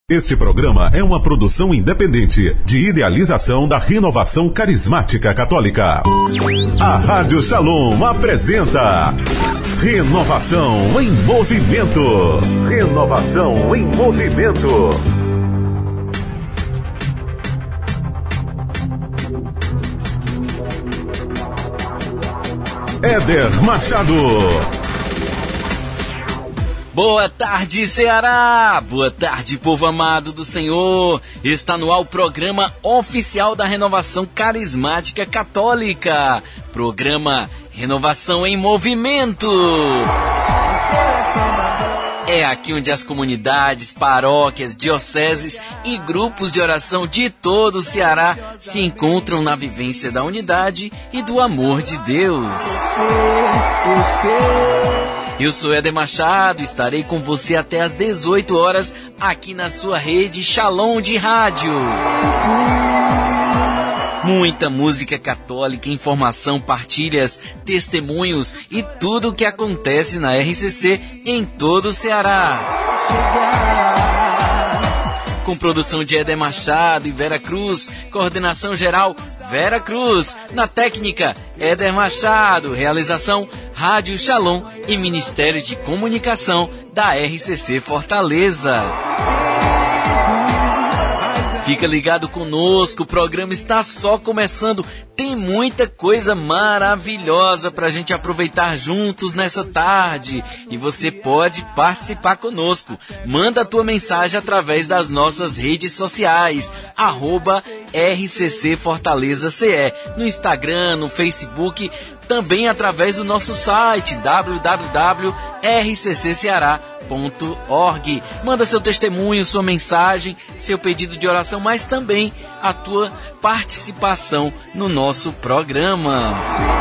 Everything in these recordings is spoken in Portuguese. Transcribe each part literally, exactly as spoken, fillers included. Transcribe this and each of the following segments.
Este programa é uma produção independente de idealização da Renovação Carismática Católica. A Rádio Shalom apresenta Renovação em Movimento. Renovação em Movimento. Éder Machado. Boa tarde, Ceará! Boa tarde, povo amado do Senhor! Está no ar o programa oficial da Renovação Carismática Católica. Programa Renovação em Movimento. É aqui onde as comunidades, paróquias, dioceses e grupos de oração de todo o Ceará se encontram na vivência da unidade e do amor de Deus. Eu sou Éder Machado, estarei com você até às dezoito horas aqui na sua rede Shalom de rádio. Muita música católica, informação, partilhas, testemunhos e tudo o que acontece na R C C em todo o Ceará. Com produção de Éder Machado e Vera Cruz, coordenação geral Vera Cruz, na técnica Éder Machado, realização Rádio Shalom e Ministério de Comunicação da R C C Fortaleza. Fica ligado conosco, o programa está só começando. Tem muita coisa maravilhosa para a gente aproveitar juntos nessa tarde. E você pode participar conosco. Manda a tua mensagem através das nossas redes sociais. Arroba R C C Fortaleza C E. No Instagram, no Facebook, também através do nosso site w w w ponto r c c ceará ponto org. Manda seu testemunho, sua mensagem, seu pedido de oração, mas também a tua participação no nosso programa.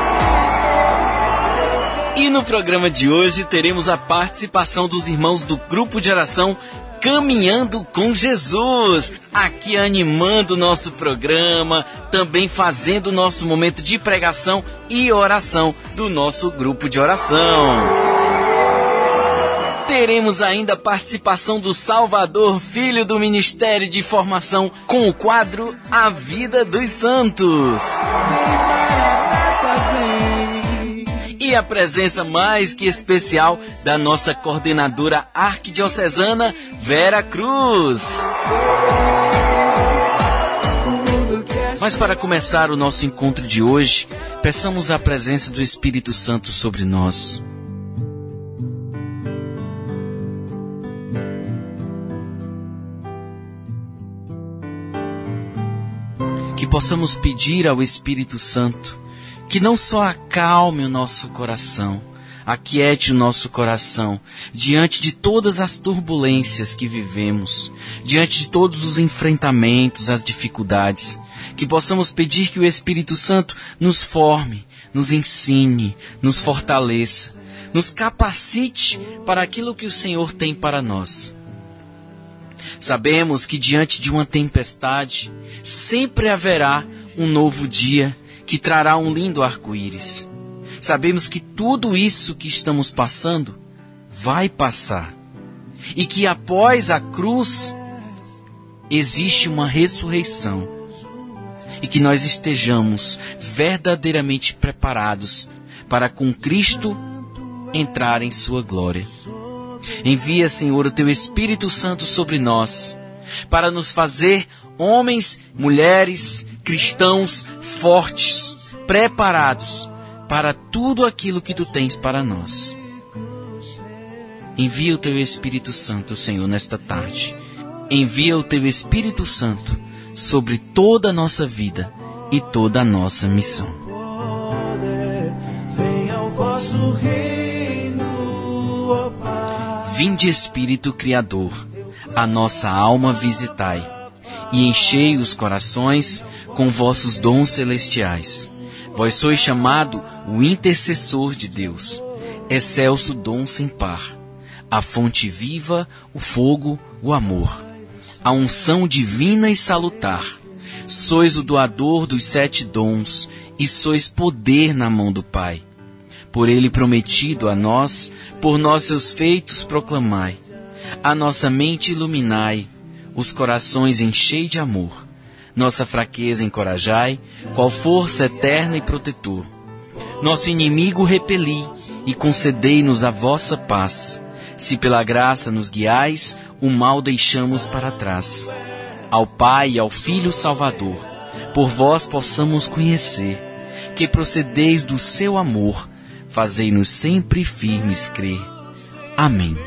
E no programa de hoje teremos a participação dos irmãos do grupo de oração Caminhando com Jesus, aqui animando o nosso programa, também fazendo o nosso momento de pregação e oração do nosso grupo de oração. Teremos ainda a participação do Salvador, filho do Ministério de Formação, com o quadro A Vida dos Santos. E a presença mais que especial da nossa coordenadora arquidiocesana, Vera Cruz. Mas para começar o nosso encontro de hoje, peçamos a presença do Espírito Santo sobre nós. Que possamos pedir ao Espírito Santo que não só acalme o nosso coração, aquiete o nosso coração diante de todas as turbulências que vivemos, diante de todos os enfrentamentos, as dificuldades, que possamos pedir que o Espírito Santo nos forme, nos ensine, nos fortaleça, nos capacite para aquilo que o Senhor tem para nós. Sabemos que diante de uma tempestade sempre haverá um novo dia que trará um lindo arco-íris. Sabemos que tudo isso que estamos passando vai passar e que após a cruz existe uma ressurreição e que nós estejamos verdadeiramente preparados para com Cristo entrar em sua glória. Envia, Senhor, o Teu Espírito Santo sobre nós para nos fazer homens, mulheres, cristãos fortes, preparados para tudo aquilo que Tu tens para nós. Envia o Teu Espírito Santo, Senhor, nesta tarde. Envia o Teu Espírito Santo sobre toda a nossa vida e toda a nossa missão. Vinde, Espírito Criador, a nossa alma visitai, e enchei os corações com vossos dons celestiais. Vós sois chamado o intercessor de Deus, excelso dom sem par, a fonte viva, o fogo, o amor, a unção divina e salutar. Sois o doador dos sete dons, e sois poder na mão do Pai. Por ele prometido a nós, por nossos feitos proclamai. A nossa mente iluminai, os corações enchei de amor. Nossa fraqueza encorajai, qual força eterna e protetor. Nosso inimigo repeli, e concedei-nos a vossa paz. Se pela graça nos guiais, o mal deixamos para trás. Ao Pai e ao Filho Salvador, por vós possamos conhecer, que procedeis do seu amor, fazei-nos sempre firmes crer. Amém.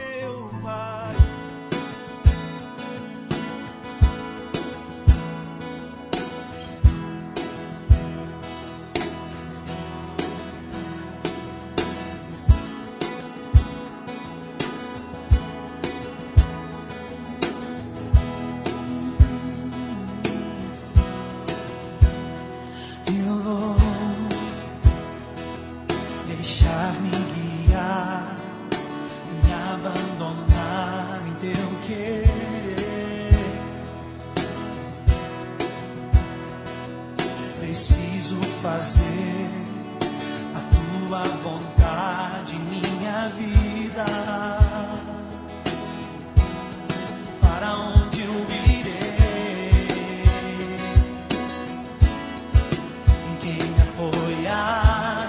Deixar-me guiar, me abandonar em teu querer. Preciso fazer a tua vontade, minha vida. Para onde eu irei? Em quem me apoiar?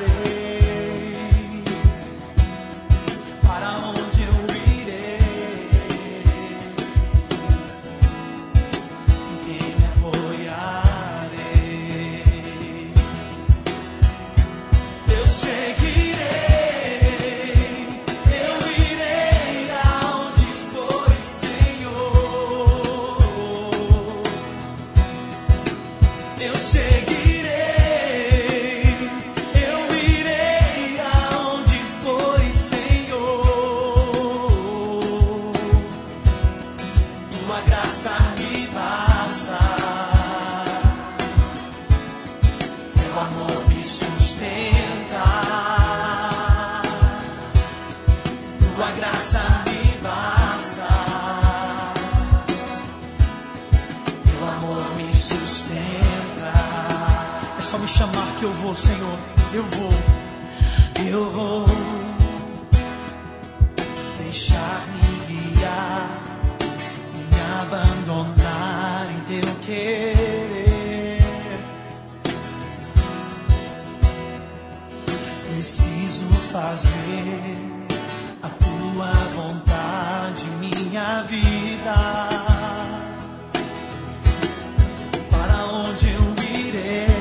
Só me chamar que eu vou, Senhor, eu vou, eu vou deixar-me guiar, me abandonar em teu querer. Preciso fazer a tua vontade, minha vida. Para onde eu irei?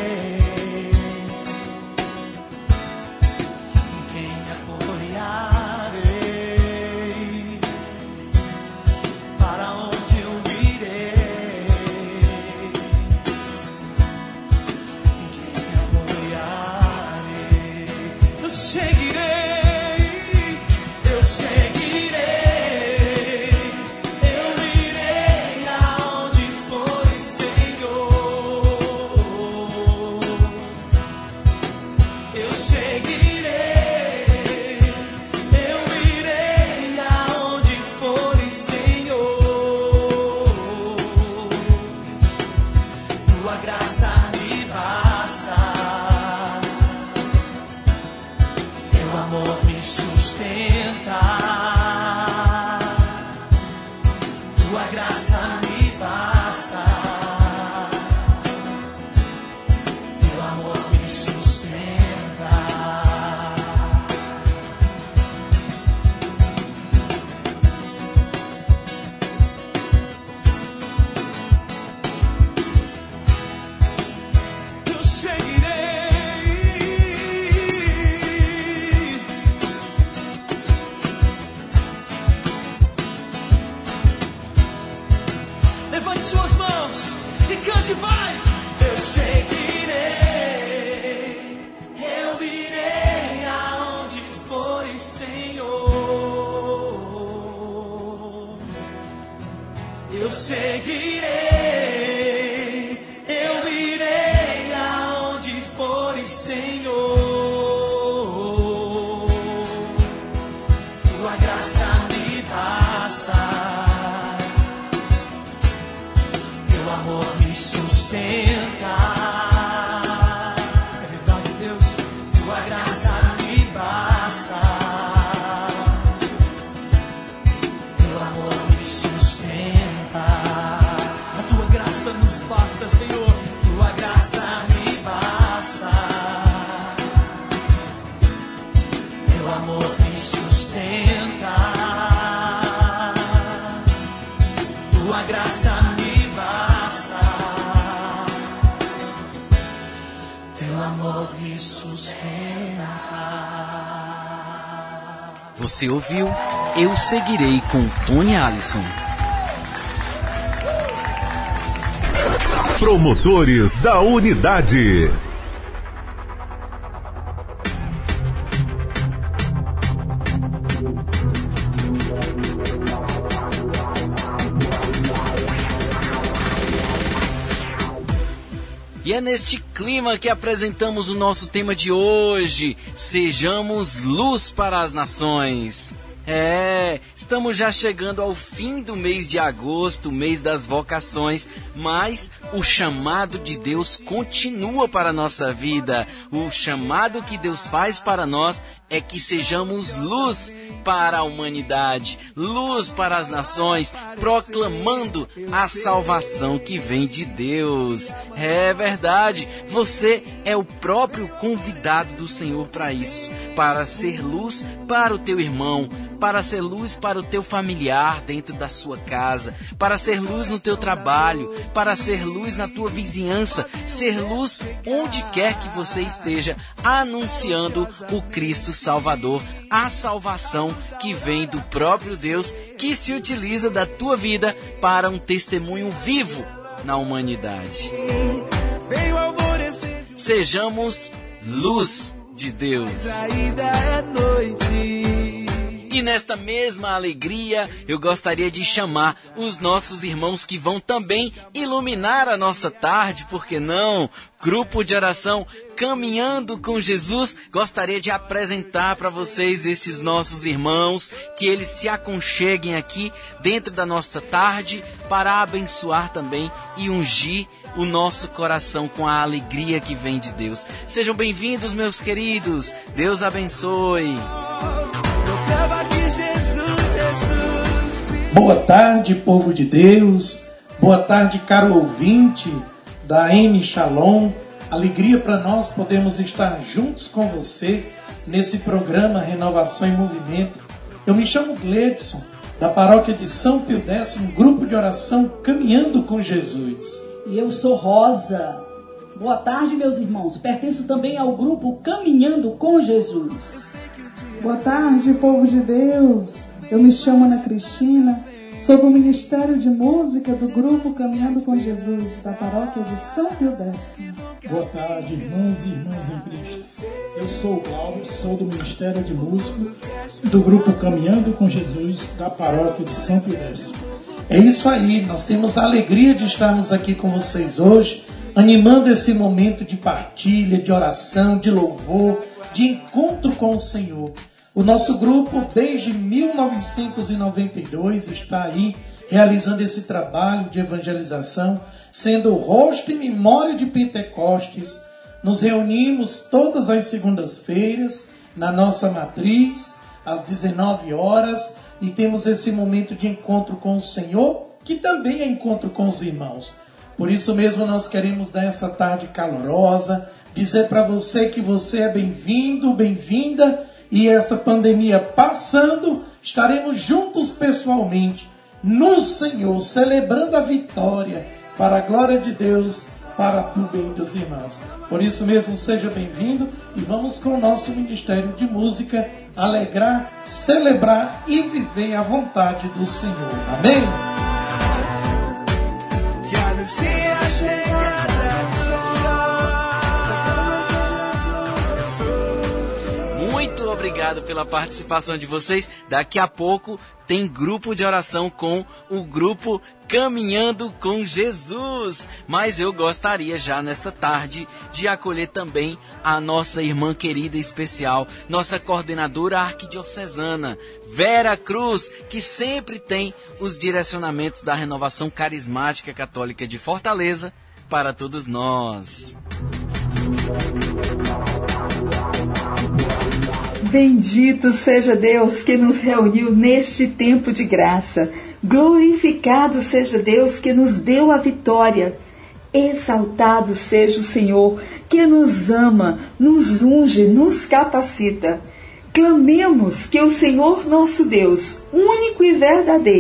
Levante suas mãos e cante, vai! Eu seguirei, eu irei aonde foi, Senhor. Eu seguirei, eu irei aonde for, Senhor. Tua graça me basta. Amor me sustenta. É verdade, Deus. Tua graça me basta. Teu amor me sustenta. tua graça me basta, teu amor me sustenta. Você ouviu Eu Seguirei com Tony Allison. Promotores da Unidade. E é neste clima que apresentamos o nosso tema de hoje: Sejamos luz para as nações. É, estamos já chegando ao fim do mês de agosto, mês das vocações, mas o chamado de Deus continua para a nossa vida. O chamado que Deus faz para nós é que sejamos luz para a humanidade, luz para as nações, proclamando a salvação que vem de Deus. É verdade, você é o próprio convidado do Senhor para isso, para ser luz para o teu irmão, para ser luz para o teu familiar dentro da sua casa, para ser luz no teu trabalho, para ser luz na tua vizinhança, ser luz onde quer que você esteja, anunciando o Cristo Salvador, a salvação que vem do próprio Deus, que se utiliza da tua vida para um testemunho vivo na humanidade. Sejamos luz de Deus. E nesta mesma alegria, eu gostaria de chamar os nossos irmãos que vão também iluminar a nossa tarde, por que não? Grupo de oração Caminhando com Jesus. Gostaria de apresentar para vocês esses nossos irmãos, que eles se aconcheguem aqui dentro da nossa tarde para abençoar também e ungir o nosso coração com a alegria que vem de Deus. Sejam bem-vindos, meus queridos. Deus abençoe. Boa tarde, povo de Deus. Boa tarde, caro ouvinte da M Shalom. Alegria para nós podermos estar juntos com você nesse programa Renovação em Movimento. Eu me chamo Gledson, da paróquia de São Pio X, grupo de oração Caminhando com Jesus. E eu sou Rosa. Boa tarde, meus irmãos. Pertenço também ao grupo Caminhando com Jesus. Boa tarde, povo de Deus. Eu me chamo Ana Cristina, sou do Ministério de Música do grupo Caminhando com Jesus, da paróquia de São Pio X. Boa tarde, irmãos e irmãs em Cristo. Eu sou o Cláudio, sou do Ministério de Música do grupo Caminhando com Jesus, da paróquia de São Pio X. É isso aí, nós temos a alegria de estarmos aqui com vocês hoje, animando esse momento de partilha, de oração, de louvor, de encontro com o Senhor. O nosso grupo, desde mil novecentos e noventa e dois, está aí realizando esse trabalho de evangelização, sendo o rosto e memória de Pentecostes. Nos reunimos todas as segundas-feiras na nossa matriz, às dezenove horas, e temos esse momento de encontro com o Senhor, que também é encontro com os irmãos. Por isso mesmo nós queremos dar essa tarde calorosa, dizer para você que você é bem-vindo, bem-vinda, e essa pandemia passando, estaremos juntos pessoalmente no Senhor, celebrando a vitória para a glória de Deus, para o bem dos irmãos. Por isso mesmo, seja bem-vindo e vamos com o nosso Ministério de Música alegrar, celebrar e viver a vontade do Senhor. Amém? Muito obrigado pela participação de vocês. Daqui a pouco tem grupo de oração com o grupo Caminhando com Jesus. Mas eu gostaria já nessa tarde de acolher também a nossa irmã querida e especial, nossa coordenadora arquidiocesana, Vera Cruz, que sempre tem os direcionamentos da Renovação Carismática Católica de Fortaleza para todos nós. Bendito seja Deus que nos reuniu neste tempo de graça. Glorificado seja Deus que nos deu a vitória. Exaltado seja o Senhor que nos ama, nos unge, nos capacita. Clamemos que o Senhor nosso Deus, único e verdadeiro,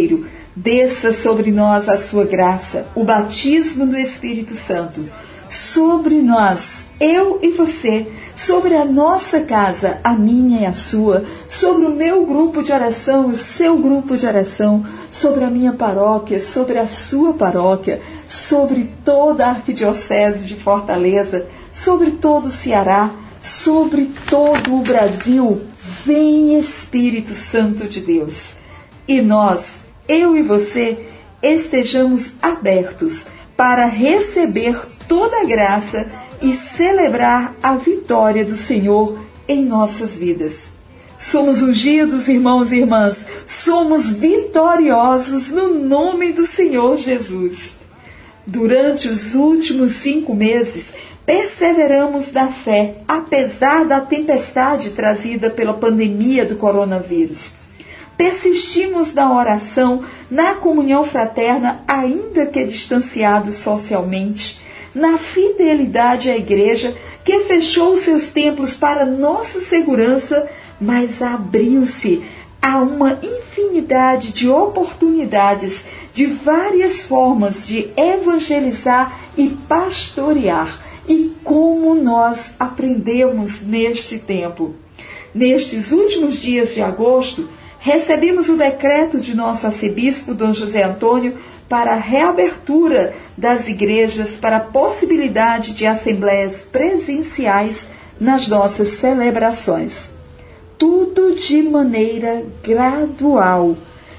Desça sobre nós a sua graça, o batismo do Espírito Santo. Sobre nós, eu e você, sobre a nossa casa, a minha e a sua, sobre o meu grupo de oração, o seu grupo de oração, sobre a minha paróquia, sobre a sua paróquia, sobre toda a arquidiocese de Fortaleza, sobre todo o Ceará, sobre todo o Brasil. Vem, Espírito Santo de Deus. E nós, eu e você, estejamos abertos para receber toda a graça e celebrar a vitória do Senhor em nossas vidas. Somos ungidos, irmãos e irmãs, somos vitoriosos no nome do Senhor Jesus. Durante os últimos cinco meses, perseveramos na fé, apesar da tempestade trazida pela pandemia do coronavírus. Persistimos na oração, na comunhão fraterna, ainda que distanciados socialmente, na fidelidade à igreja, que fechou seus templos para nossa segurança, mas abriu-se a uma infinidade de oportunidades, de várias formas de evangelizar e pastorear. E como nós aprendemos neste tempo. Nestes últimos dias de agosto, recebemos o decreto de nosso arcebispo, Dom José Antônio, para a reabertura das igrejas, para a possibilidade de assembleias presenciais nas nossas celebrações. Tudo de maneira gradual,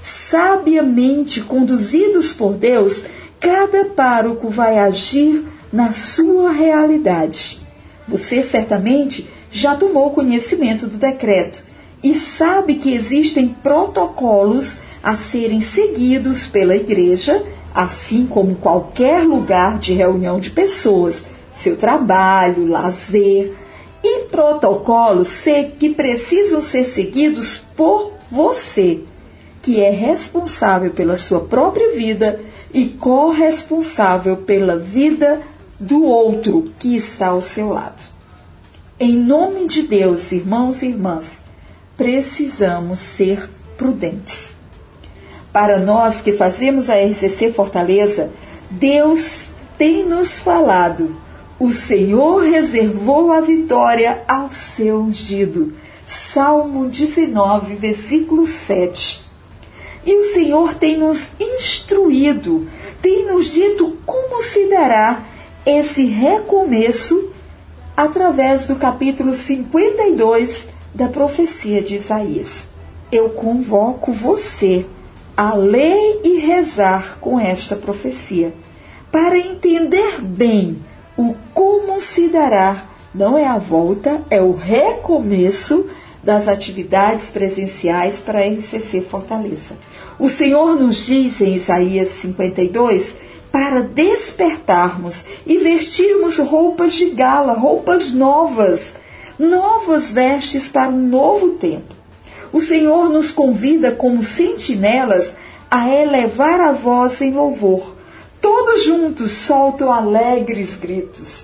sabiamente conduzidos por Deus, cada pároco vai agir na sua realidade. Você certamente já tomou conhecimento do decreto e sabe que existem protocolos a serem seguidos pela igreja, assim como qualquer lugar de reunião de pessoas, seu trabalho, lazer, e protocolos que precisam ser seguidos por você, que é responsável pela sua própria vida e corresponsável pela vida do outro que está ao seu lado. Em nome de Deus, irmãos e irmãs, precisamos ser prudentes. Para nós que fazemos a R C C Fortaleza, Deus tem nos falado: o Senhor reservou a vitória ao seu ungido. Salmo dezenove, versículo sete. E o Senhor tem nos instruído, tem nos dito como se dará esse recomeço através do capítulo cinquenta e dois da profecia de Isaías. Eu convoco você a ler e rezar com esta profecia, para entender bem o como se dará, não é a volta, é o recomeço das atividades presenciais para a R C C Fortaleza. O Senhor nos diz em Isaías cinquenta e dois para despertarmos e vestirmos roupas de gala, roupas novas, novas vestes para um novo tempo. O Senhor nos convida como sentinelas a elevar a voz em louvor. Todos juntos soltam alegres gritos.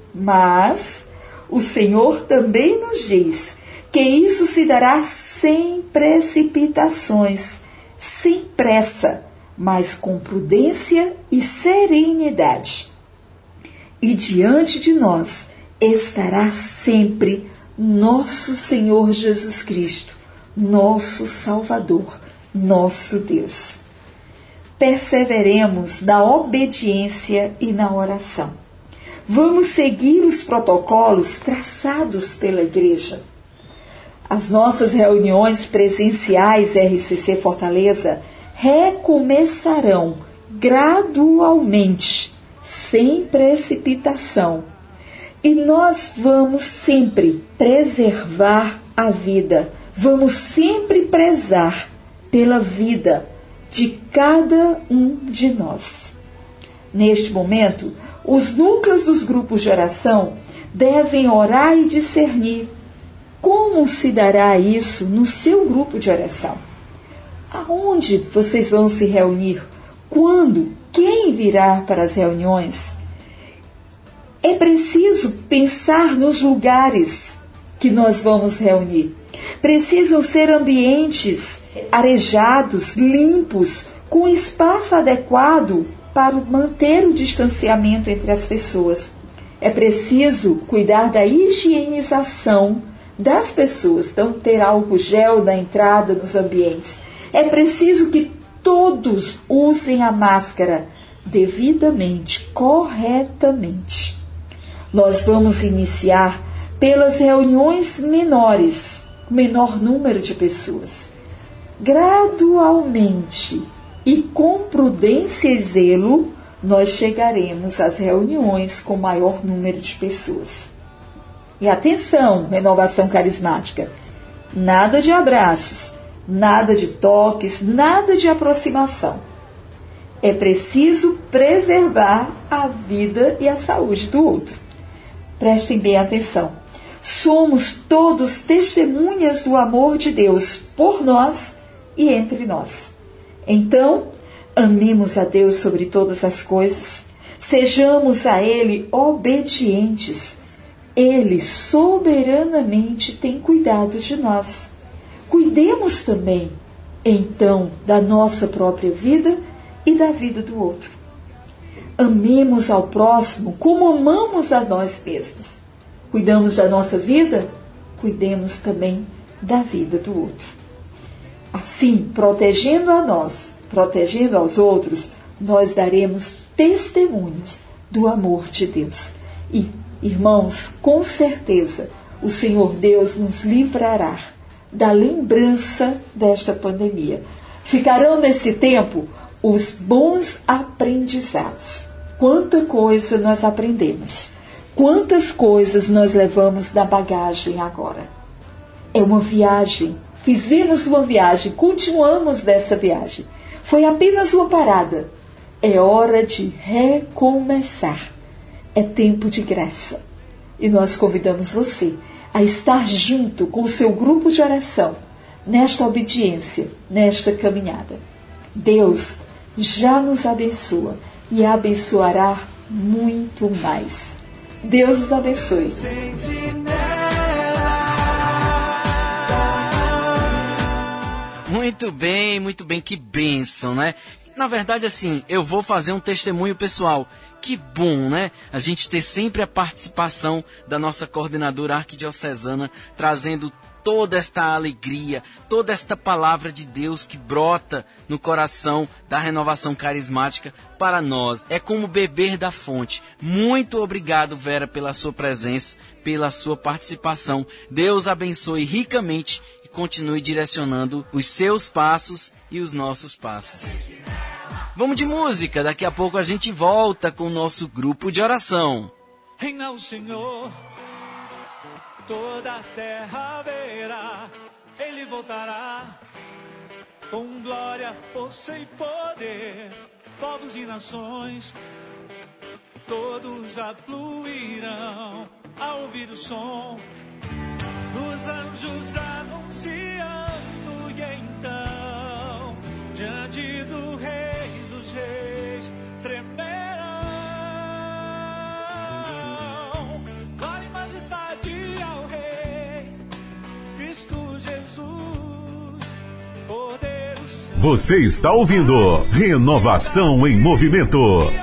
Mas o Senhor também nos diz que isso se dará sem precipitações, sem pressa, mas com prudência e serenidade. E diante de nós estará sempre nosso Senhor Jesus Cristo, nosso Salvador, nosso Deus. Perseveremos na obediência e na oração. Vamos seguir os protocolos traçados pela Igreja. As nossas reuniões presenciais R C C Fortaleza recomeçarão gradualmente, sem precipitação. E nós vamos sempre preservar a vida, vamos sempre prezar pela vida de cada um de nós. Neste momento, os núcleos dos grupos de oração devem orar e discernir como se dará isso no seu grupo de oração. Aonde vocês vão se reunir? Quando? Quem virá para as reuniões? É preciso pensar nos lugares que nós vamos reunir. Precisam ser ambientes arejados, limpos, com espaço adequado para manter o distanciamento entre as pessoas. É preciso cuidar da higienização das pessoas, então ter álcool gel na entrada dos ambientes. É preciso que todos usem a máscara devidamente, corretamente. Nós vamos iniciar pelas reuniões menores, menor número de pessoas. Gradualmente e com prudência e zelo, nós chegaremos às reuniões com maior número de pessoas. E atenção, renovação carismática, nada de abraços, nada de toques, nada de aproximação. É preciso preservar a vida e a saúde do outro. Prestem bem atenção. Somos todos testemunhas do amor de Deus por nós e entre nós. Então, amemos a Deus sobre todas as coisas, sejamos a Ele obedientes. Ele soberanamente tem cuidado de nós. Cuidemos também, então, da nossa própria vida e da vida do outro. Amemos ao próximo como amamos a nós mesmos. Cuidamos da nossa vida, cuidemos também da vida do outro. Assim, protegendo a nós, protegendo aos outros, nós daremos testemunhos do amor de Deus. E, irmãos, com certeza, o Senhor Deus nos livrará da lembrança desta pandemia. Ficarão nesse tempo os bons aprendizados. Quanta coisa nós aprendemos. Quantas coisas nós levamos na bagagem agora. É uma viagem. Fizemos uma viagem. Continuamos nessa viagem. Foi apenas uma parada. É hora de recomeçar. É tempo de graça. E nós convidamos você a estar junto com o seu grupo de oração, nesta obediência, nesta caminhada. Deus já nos abençoa e abençoará muito mais. Deus os abençoe. Muito bem, muito bem, que bênção, né? Na verdade, assim, eu vou fazer um testemunho pessoal. Que bom, né? A gente ter sempre a participação da nossa coordenadora arquidiocesana, trazendo toda esta alegria, toda esta palavra de Deus que brota no coração da renovação carismática para nós. É como beber da fonte. Muito obrigado, Vera, pela sua presença, pela sua participação. Deus abençoe ricamente e continue direcionando os seus passos e os nossos passos. Vamos de música, daqui a pouco a gente volta com o nosso grupo de oração. Reina o Senhor, toda a terra verá, Ele voltará, com glória, força e poder, povos e nações, todos afluirão a ouvir o som dos anjos anunciando, e então, diante do Rei dos Reis, tremerão. Glória e majestade ao Rei, Cristo Jesus, Cordeiro Santo. Você está ouvindo Renovação em Movimento.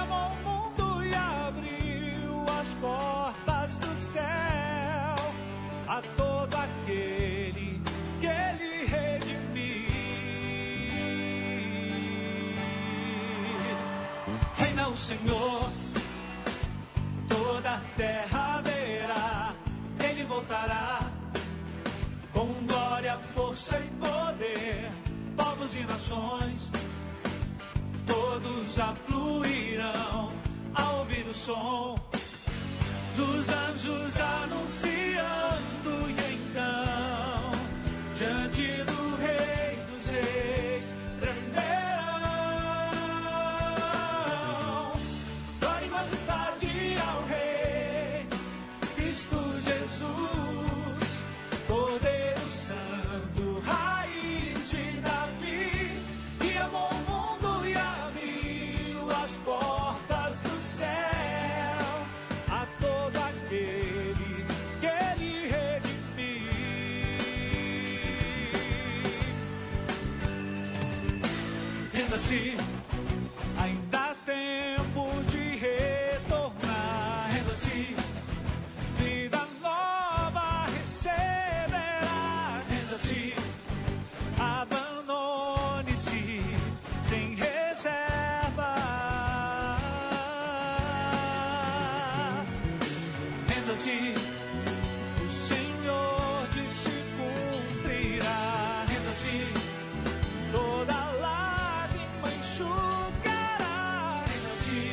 Senhor, toda a terra verá, Ele voltará, com glória, força e poder, povos e nações, todos afluirão a ouvir o som dos anjos anunciando, e então, diante do Rei dos Reis, tremerão. Renda-se, ainda há tempo de retornar. Renda-se, vida nova receberá. Renda-se, abandone-se sem reservas. Renda-se, o Senhor disse cumprirá. Renda-se, toda lágrima enxugará. Renda-se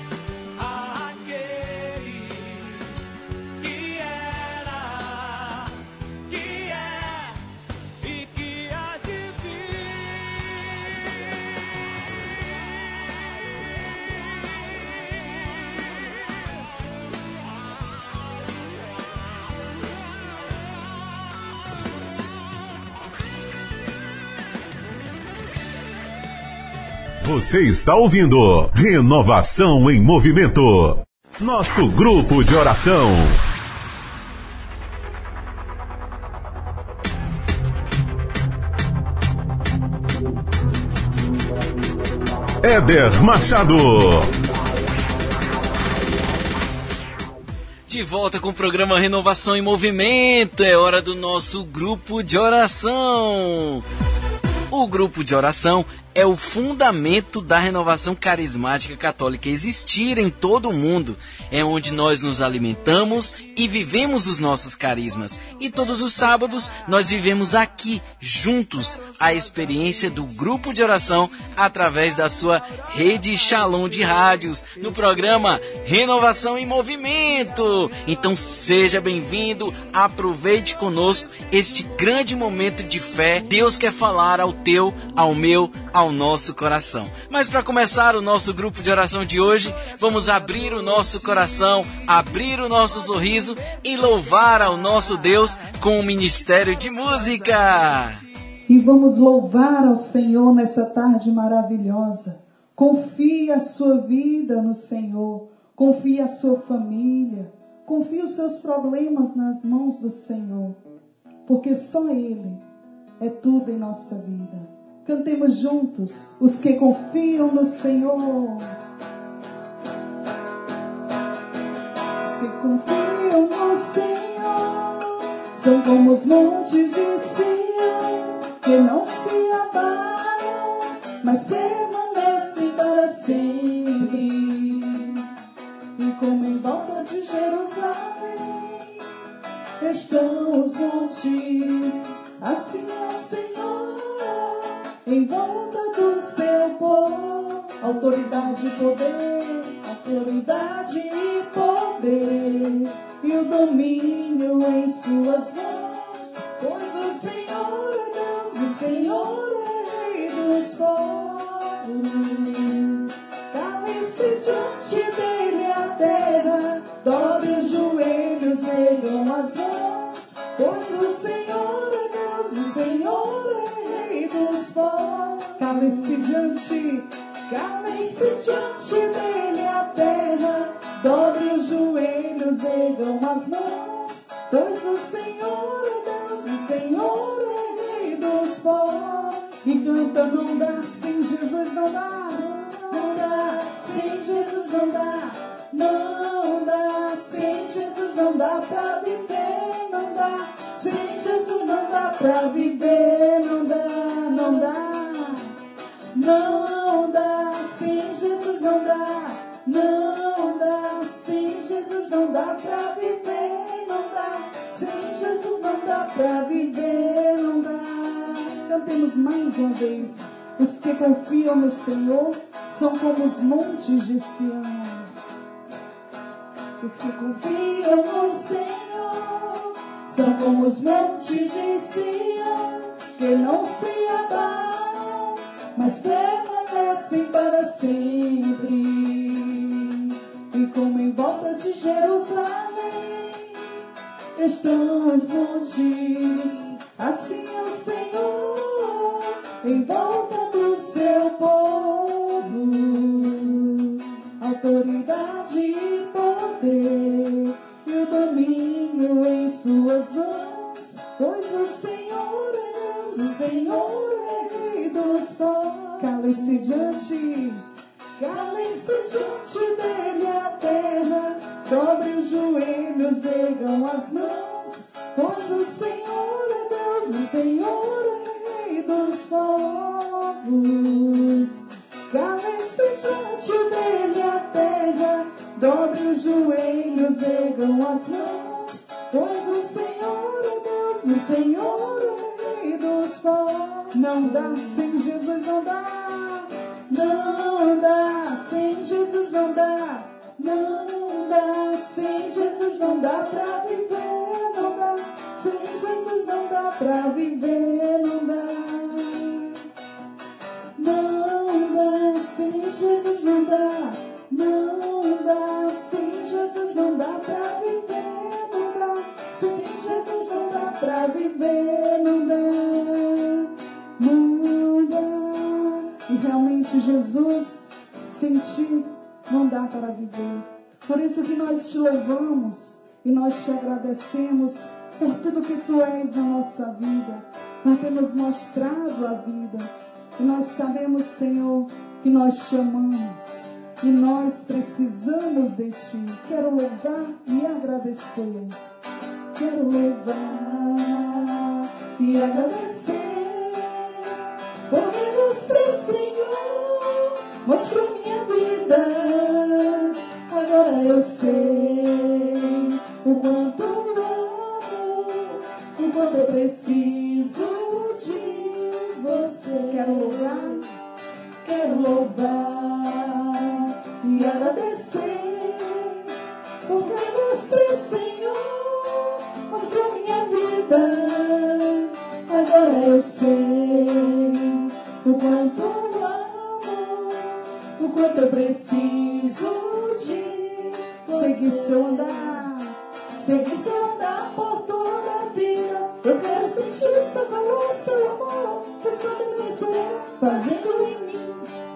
àquele que era, que é e que há de Você está ouvindo Renovação em Movimento. Nosso grupo de oração. Éder Machado. De volta com o programa Renovação em Movimento. É hora do nosso grupo de oração. O grupo de oração é o fundamento da renovação carismática católica existir em todo o mundo. É onde nós nos alimentamos e vivemos os nossos carismas. E todos os sábados nós vivemos aqui, juntos, a experiência do grupo de oração através da sua rede Shalom de rádios, no programa Renovação em Movimento. Então seja bem-vindo, aproveite conosco este grande momento de fé. Deus quer falar ao teu, ao meu, ao nosso coração. Mas para começar o nosso grupo de oração de hoje, vamos abrir o nosso coração, abrir o nosso sorriso e louvar ao nosso Deus com o ministério de música. E vamos louvar ao Senhor nessa tarde maravilhosa. Confie a sua vida no Senhor, confie a sua família, confie os seus problemas nas mãos do Senhor, porque só Ele é tudo em nossa vida. Cantemos juntos, os que confiam no Senhor. Os que confiam no Senhor são como os montes de Sião, que não se abalam, mas permanecem para sempre. E como em volta de Jerusalém estão os montes, assim é o Senhor em volta do seu povo. Autoridade e poder, autoridade e poder, e o domínio em suas mãos. Pois o Senhor é Deus, o Senhor é Rei dos povos. Cale-se diante dele a terra, dobre os joelhos, ergam as mãos. Pois o Senhor é Deus, o Senhor é Rei dos povos. Cale-se diante, cale-se diante dele a terra, dobre os joelhos, ergam as mãos. Pois o Senhor é Deus, o Senhor é Rei dos povos. E canta, não dá, sem Jesus não dá, não dá, sem Jesus não dá, não dá, sem Jesus não dá pra viver, não dá, sem Jesus não dá pra viver, não dá, não dá, não dá, sem Jesus não dá, não dá, sem Jesus não dá pra viver, não dá, sem Jesus não dá pra viver, não dá. Cantemos mais uma vez. Os que confiam no Senhor são como os montes de Sião. Os que confiam no Senhor são como os montes de Sião, que não se abalam, mas permanecem para sempre. E como em volta de Jerusalém estão os montes, assim é o Senhor em volta do seu povo. Autoridade e poder, e o domínio em suas mãos. Pois o Senhor é Deus, o Senhor é Rei dos povos. Cale-se diante dobre os joelhos, ergam as mãos, pois o Senhor é Deus, o Senhor é Rei dos povos. Cale-se diante dele a terra, dobre os joelhos, ergam as mãos, pois o Senhor é Deus, o Senhor é Rei dos povos. Não dá sem Jesus, não dá. Não dá, sem Jesus não dá. Não dá, sem Jesus não dá pra viver. Não dá, sem Jesus não dá pra viver. Não dá. Não dá, sem Jesus não dá. Não dá, sem Jesus não dá pra viver. Não dá, sem Jesus não dá pra viver. Não dá. Não dá. E realmente Jesus, sem ti, não dá para viver. Por isso que nós te louvamos e nós te agradecemos por tudo que tu és na nossa vida, por ter nos mostrado a vida. E nós sabemos, Senhor, que nós te amamos e nós precisamos de ti. Quero louvar e agradecer. Quero louvar e agradecer. Porque você, Senhor, mostrou minha vida. Agora eu sei o quanto eu amo, o quanto eu preciso de você. Quero louvar, quero louvar e agradecer. Porque você, Senhor, mostrou minha vida. Agora eu sei o quanto eu amo, o quanto eu preciso de seguir seu andar, seguir seu andar por toda a vida. Eu quero sentir seu calor, seu amor, pensando em você, fazendo em mim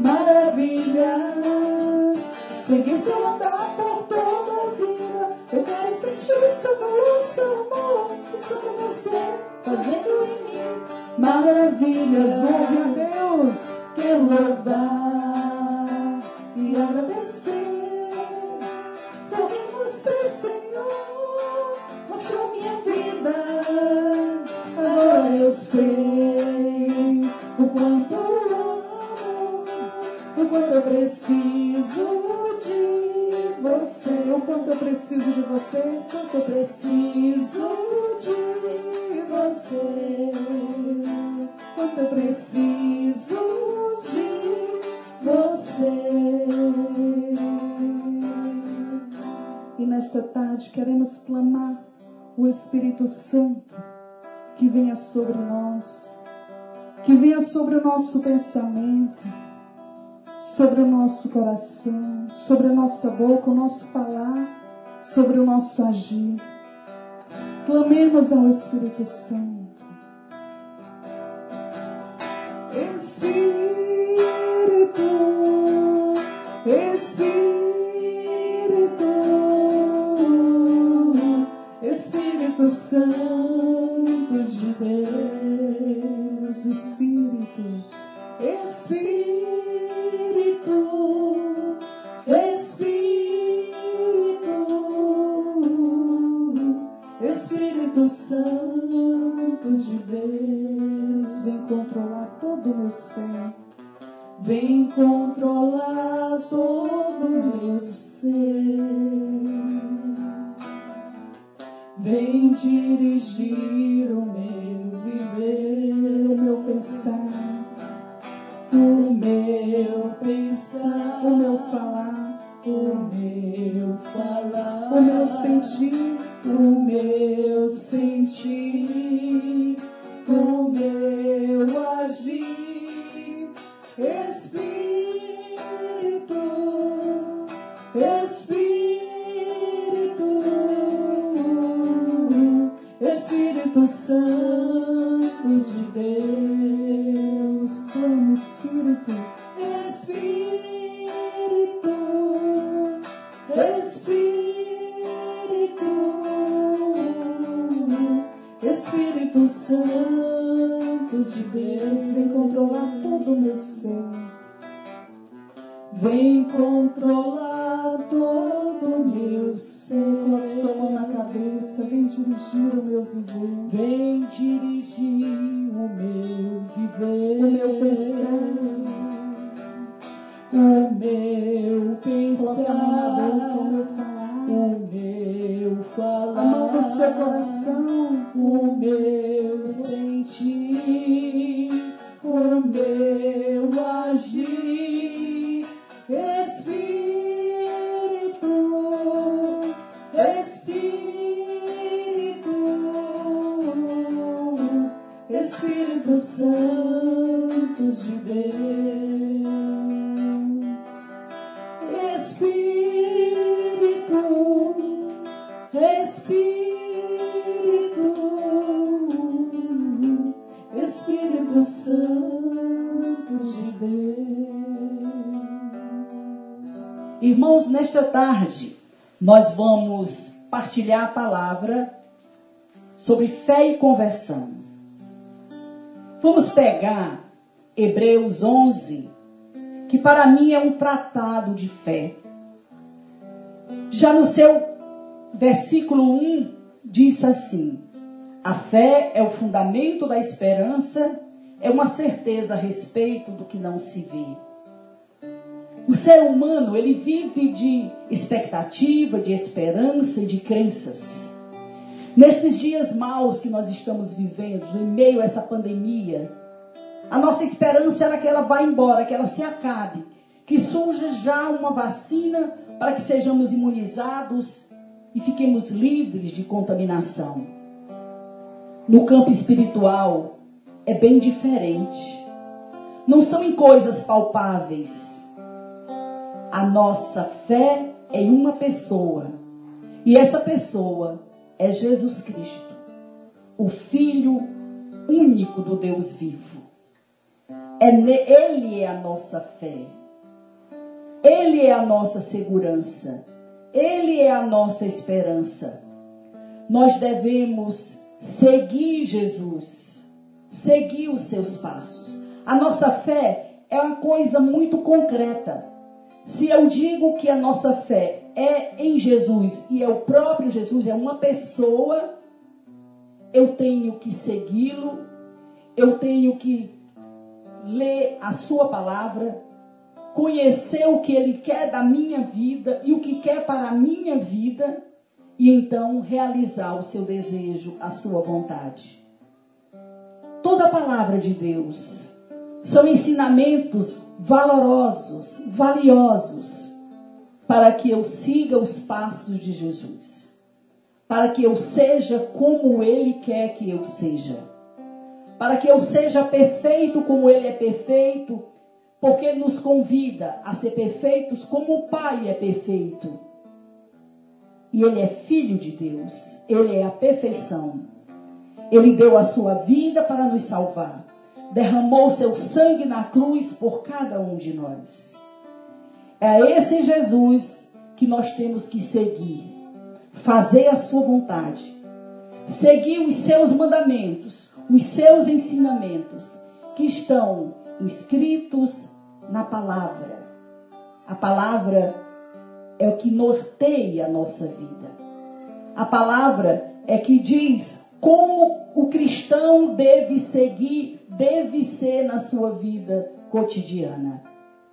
maravilhas. Seguir seu andar por toda a vida. Eu quero sentir seu calor, seu amor, pensando em você, fazendo em mim maravilhas. Louve a Deus, quero louvar e agradecer. Porque você, Senhor, mostrou minha vida. Agora eu sei o quanto eu amo, o quanto eu preciso de você. O quanto eu preciso de você, o quanto eu preciso de você. Quanto eu preciso de você. E nesta tarde queremos clamar o Espírito Santo que venha sobre nós, que venha sobre o nosso pensamento, sobre o nosso coração, sobre a nossa boca, o nosso falar, sobre o nosso agir. Clamemos ao Espírito Santo. Espírito, Espírito, Espírito Santo de Deus, Espírito, Espírito, Espírito, Espírito Santo de Deus, vem controlar todo o meu ser, vem controlar todo o meu ser, vem dirigir o meu viver, o meu pensar, o meu pensar, o meu falar, o meu falar, o meu sentir, o meu sentir, o meu agir. Espírito, Espírito, Espírito Santo de Deus, como Espírito, Espírito, Espírito, Espírito Santo de Deus, vem controlar todo o meu ser, vem controlar todo o meu ser. dirigir o meu viver. Vem dirigir o meu viver. O meu pensar. O meu pensar. Coloque a mão na boca, o meu falar. O meu falar. A mão do seu coração. O meu sentir. O meu agir. Espírito, Espírito, Espírito Santo de Deus. Espírito, Espírito, Espírito Santo de Deus. Irmãos, nesta tarde, nós vamos partilhar a palavra sobre fé e conversão. Vamos pegar Hebreus onze, que para mim é um tratado de fé. Já no seu versículo um, diz assim: a fé é o fundamento da esperança, é uma certeza a respeito do que não se vê. O ser humano, ele vive de expectativa, de esperança e de crenças. Nestes dias maus que nós estamos vivendo, em meio a essa pandemia, a nossa esperança era que ela vá embora, que ela se acabe, que surja já uma vacina para que sejamos imunizados e fiquemos livres de contaminação. No campo espiritual, é bem diferente. Não são em coisas palpáveis. A nossa fé é em uma pessoa. E essa pessoa é Jesus Cristo, o Filho único do Deus vivo. É ne- Ele é a nossa fé. Ele é a nossa segurança. Ele é a nossa esperança. Nós devemos seguir Jesus, seguir os seus passos. A nossa fé é uma coisa muito concreta. Se eu digo que a nossa fé é em Jesus e é o próprio Jesus, é uma pessoa, eu tenho que segui-lo, eu tenho que ler a sua palavra, conhecer o que ele quer da minha vida e o que quer para a minha vida, e então realizar o seu desejo, a sua vontade. Toda a palavra de Deus são ensinamentos valorosos, valiosos, para que eu siga os passos de Jesus, para que eu seja como Ele quer que eu seja, para que eu seja perfeito como Ele é perfeito, porque Ele nos convida a ser perfeitos como o Pai é perfeito. E Ele é Filho de Deus, Ele é a perfeição. Ele deu a sua vida para nos salvar. Derramou seu sangue na cruz por cada um de nós. É esse Jesus que nós temos que seguir. Fazer a sua vontade. Seguir os seus mandamentos, os seus ensinamentos, que estão inscritos na palavra. A palavra é o que norteia a nossa vida. A palavra é que diz como o cristão deve seguir, deve ser na sua vida cotidiana.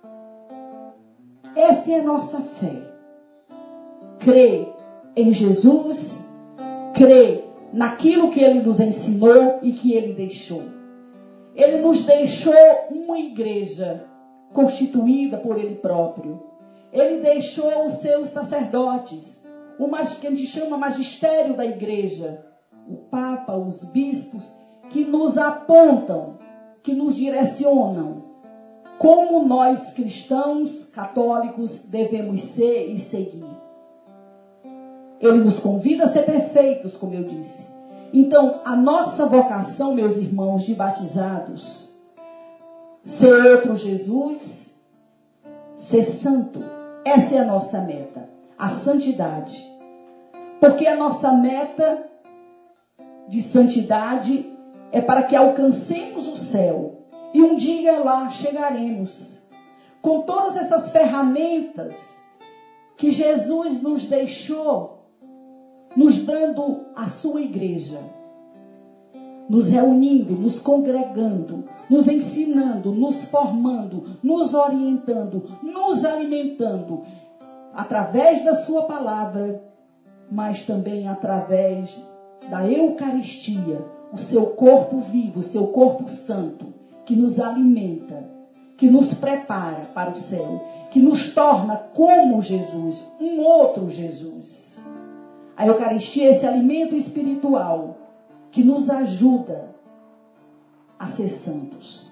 Essa é a nossa fé. Crer em Jesus, crer naquilo que Ele nos ensinou e que Ele deixou. Ele nos deixou uma igreja constituída por Ele próprio. Ele deixou os seus sacerdotes, o que a gente chama magistério da igreja, o Papa, os bispos, que nos apontam, que nos direcionam, como nós cristãos católicos devemos ser e seguir. Ele nos convida a ser perfeitos, como eu disse. Então, a nossa vocação, meus irmãos de batizados, ser outro Jesus, ser santo, essa é a nossa meta, a santidade. Porque a nossa meta de santidade é para que alcancemos o céu. E um dia lá chegaremos. Com todas essas ferramentas que Jesus nos deixou nos dando a sua igreja, nos reunindo, nos congregando, nos ensinando, nos formando, nos orientando, nos alimentando, através da sua palavra, mas também através da Eucaristia, o seu corpo vivo, o seu corpo santo, que nos alimenta, que nos prepara para o céu, que nos torna como Jesus, um outro Jesus. A Eucaristia é esse alimento espiritual que nos ajuda a ser santos.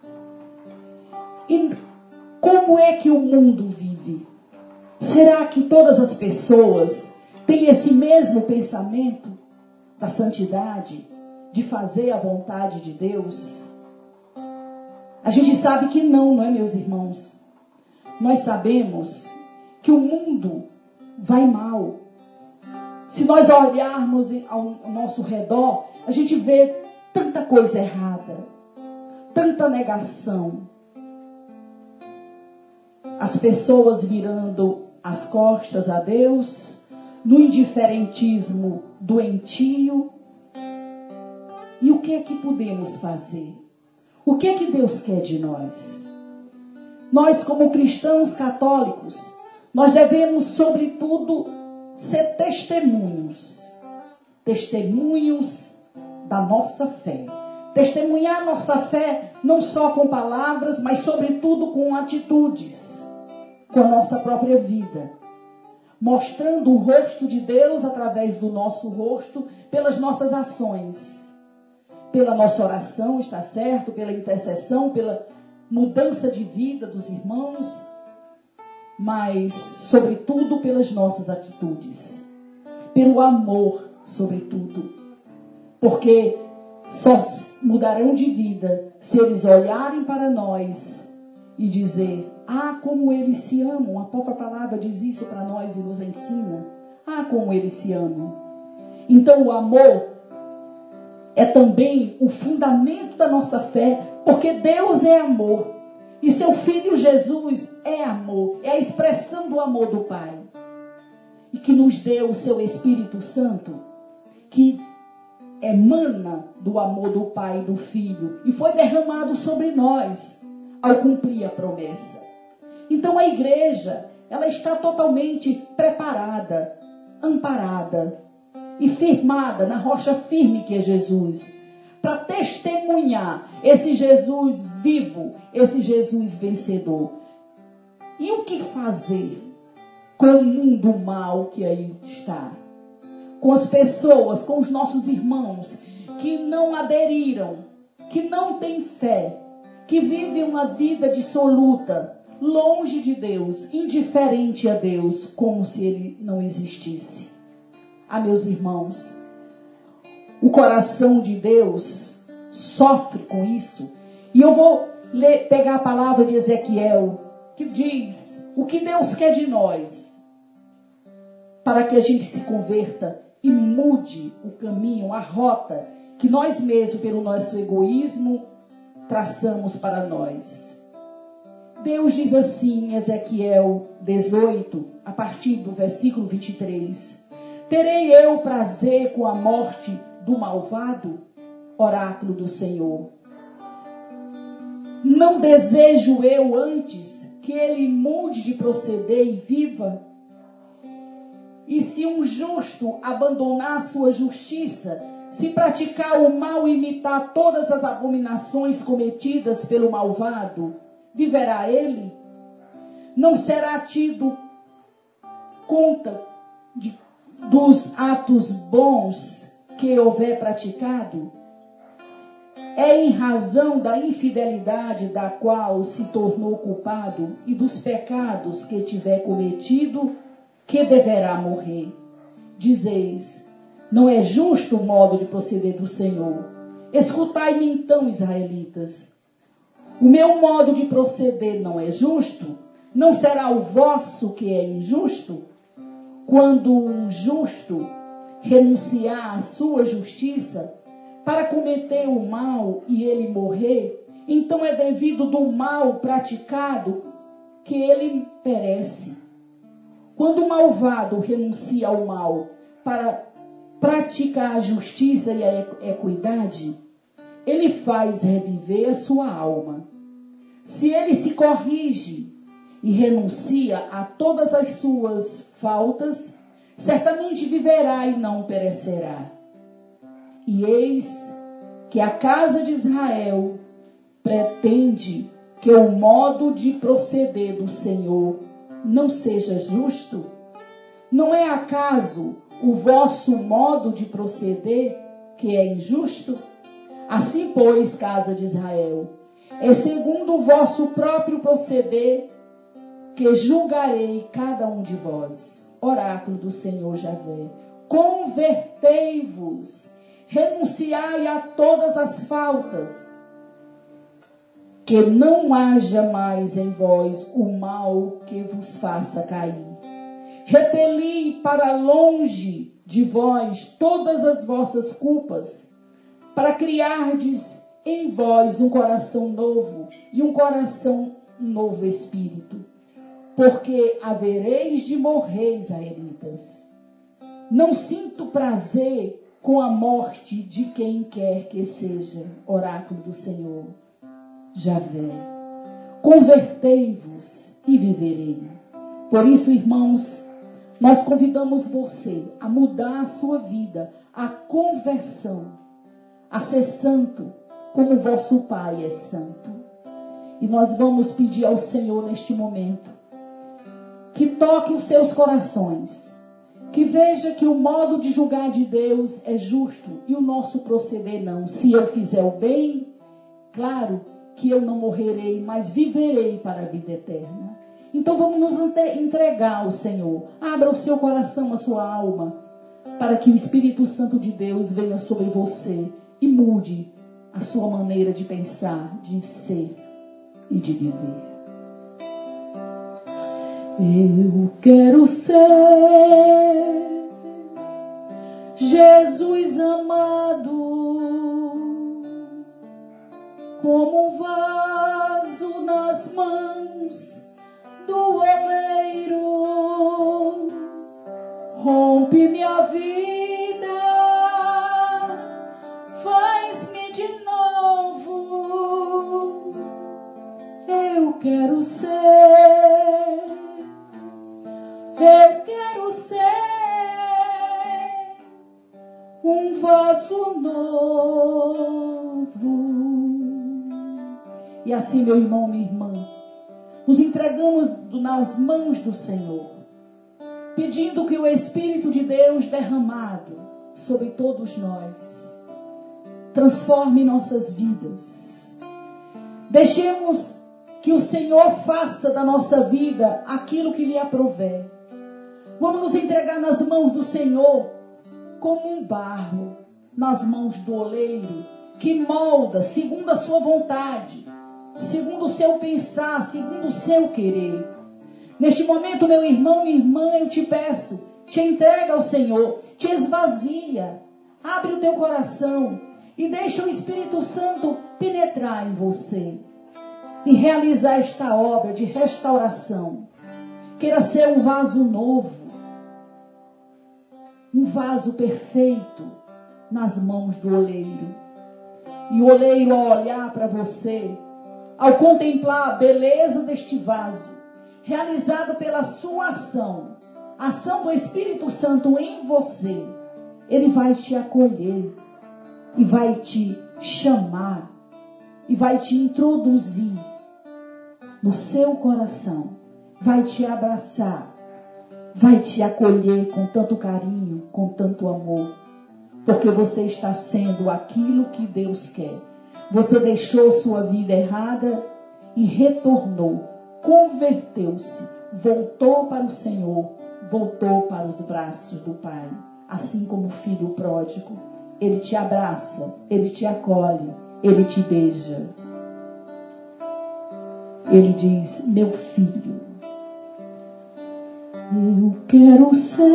E como é que o mundo vive? Será que todas as pessoas têm esse mesmo pensamento da santidade, de fazer a vontade de Deus? A gente sabe que não, não é, meus irmãos? Nós sabemos que o mundo vai mal. Se nós olharmos ao nosso redor, a gente vê tanta coisa errada, tanta negação. As pessoas virando as costas a Deus, no indiferentismo doentio. E o que é que podemos fazer? O que é que Deus quer de nós? Nós, como cristãos católicos, nós devemos, sobretudo, ser testemunhos. Testemunhos da nossa fé. Testemunhar nossa fé não só com palavras, mas sobretudo com atitudes. Com a nossa própria vida. Mostrando o rosto de Deus através do nosso rosto, pelas nossas ações. Pela nossa oração, está certo? Pela intercessão, pela mudança de vida dos irmãos, mas, sobretudo, pelas nossas atitudes. Pelo amor, sobretudo. Porque só mudarão de vida se eles olharem para nós e dizer: ah, como eles se amam. A própria palavra diz isso para nós e nos ensina. Ah, como eles se amam. Então, o amor é também o fundamento da nossa fé, porque Deus é amor. E seu Filho Jesus é amor. É a expressão do amor do Pai. E que nos deu o seu Espírito Santo, que emana do amor do Pai e do Filho. E foi derramado sobre nós ao cumprir a promessa. Então a igreja, ela está totalmente preparada, amparada e firmada na rocha firme que é Jesus, para testemunhar esse Jesus vivo, esse Jesus vencedor. E o que fazer com o mundo mal que aí está? Com as pessoas, com os nossos irmãos que não aderiram, que não têm fé, que vivem uma vida dissoluta, longe de Deus, indiferente a Deus, como se Ele não existisse. Ah, meus irmãos, o coração de Deus sofre com isso. E eu vou ler, pegar a palavra de Ezequiel, que diz o que Deus quer de nós, para que a gente se converta e mude o caminho, a rota que nós mesmos, pelo nosso egoísmo, traçamos para nós. Deus diz assim em Ezequiel dezoito, a partir do versículo vinte e três: terei eu prazer com a morte do malvado? Oráculo do Senhor. Não desejo eu antes que ele mude de proceder e viva? E se um justo abandonar sua justiça, se praticar o mal e imitar todas as abominações cometidas pelo malvado, viverá ele? Não será tido conta de, dos atos bons que houver praticado? É em razão da infidelidade da qual se tornou culpado e dos pecados que tiver cometido que deverá morrer. Dizeis: não é justo o modo de proceder do Senhor. Escutai-me então, israelitas. O meu modo de proceder não é justo? Não será o vosso que é injusto? Quando um justo renunciar à sua justiça para cometer o mal e ele morrer, então é devido do mal praticado que ele perece. Quando o malvado renuncia ao mal para praticar a justiça e a equidade, ele faz reviver a sua alma. Se ele se corrige e renuncia a todas as suas faltas, certamente viverá e não perecerá. E eis que a casa de Israel pretende que o modo de proceder do Senhor não seja justo? Não é acaso o vosso modo de proceder que é injusto? Assim, pois, casa de Israel, é segundo o vosso próprio proceder que julgarei cada um de vós. Oráculo do Senhor Javé. Convertei-vos, renunciai a todas as faltas, que não haja mais em vós o mal que vos faça cair. Repeli para longe de vós todas as vossas culpas, para criardes em vós um coração novo e um coração um novo espírito. Porque havereis de morrer, israelitas. Não sinto prazer com a morte de quem quer que seja. Oráculo do Senhor Javé. Convertei-vos e viverei. Por isso, irmãos, nós convidamos você a mudar a sua vida, a conversão, a ser santo, como vosso Pai é santo. E nós vamos pedir ao Senhor neste momento que toque os seus corações, que veja que o modo de julgar de Deus é justo e o nosso proceder não. Se eu fizer o bem, claro que eu não morrerei, mas viverei para a vida eterna. Então vamos nos entregar ao Senhor. Abra o seu coração, a sua alma, para que o Espírito Santo de Deus venha sobre você e mude a sua maneira de pensar, de ser e de viver. Eu quero ser Jesus amado, como um vaso nas mãos do oleiro. Rompe minha vida, faz-me de novo. Eu quero ser, eu quero ser um vaso novo. E assim, meu irmão, minha irmã, nos entregamos nas mãos do Senhor, pedindo que o Espírito de Deus derramado sobre todos nós transforme nossas vidas. Deixemos que o Senhor faça da nossa vida aquilo que lhe aprouver. Vamos nos entregar nas mãos do Senhor como um barro nas mãos do oleiro, que molda segundo a sua vontade, segundo o seu pensar, segundo o seu querer. Neste momento, meu irmão, minha irmã, eu te peço, te entrega ao Senhor, te esvazia, abre o teu coração e deixa o Espírito Santo penetrar em você e realizar esta obra de restauração. Queira ser um vaso novo, um vaso perfeito nas mãos do oleiro. E o oleiro, ao olhar para você, ao contemplar a beleza deste vaso, realizado pela sua ação, a ação do Espírito Santo em você, ele vai te acolher e vai te chamar e vai te introduzir no seu coração, vai te abraçar, vai te acolher com tanto carinho, com tanto amor, porque você está sendo aquilo que Deus quer. Você deixou sua vida errada e retornou, converteu-se, voltou para o Senhor, voltou para os braços do Pai. Assim como o filho pródigo, ele te abraça, ele te acolhe, ele te beija. Ele diz: meu filho, eu quero ser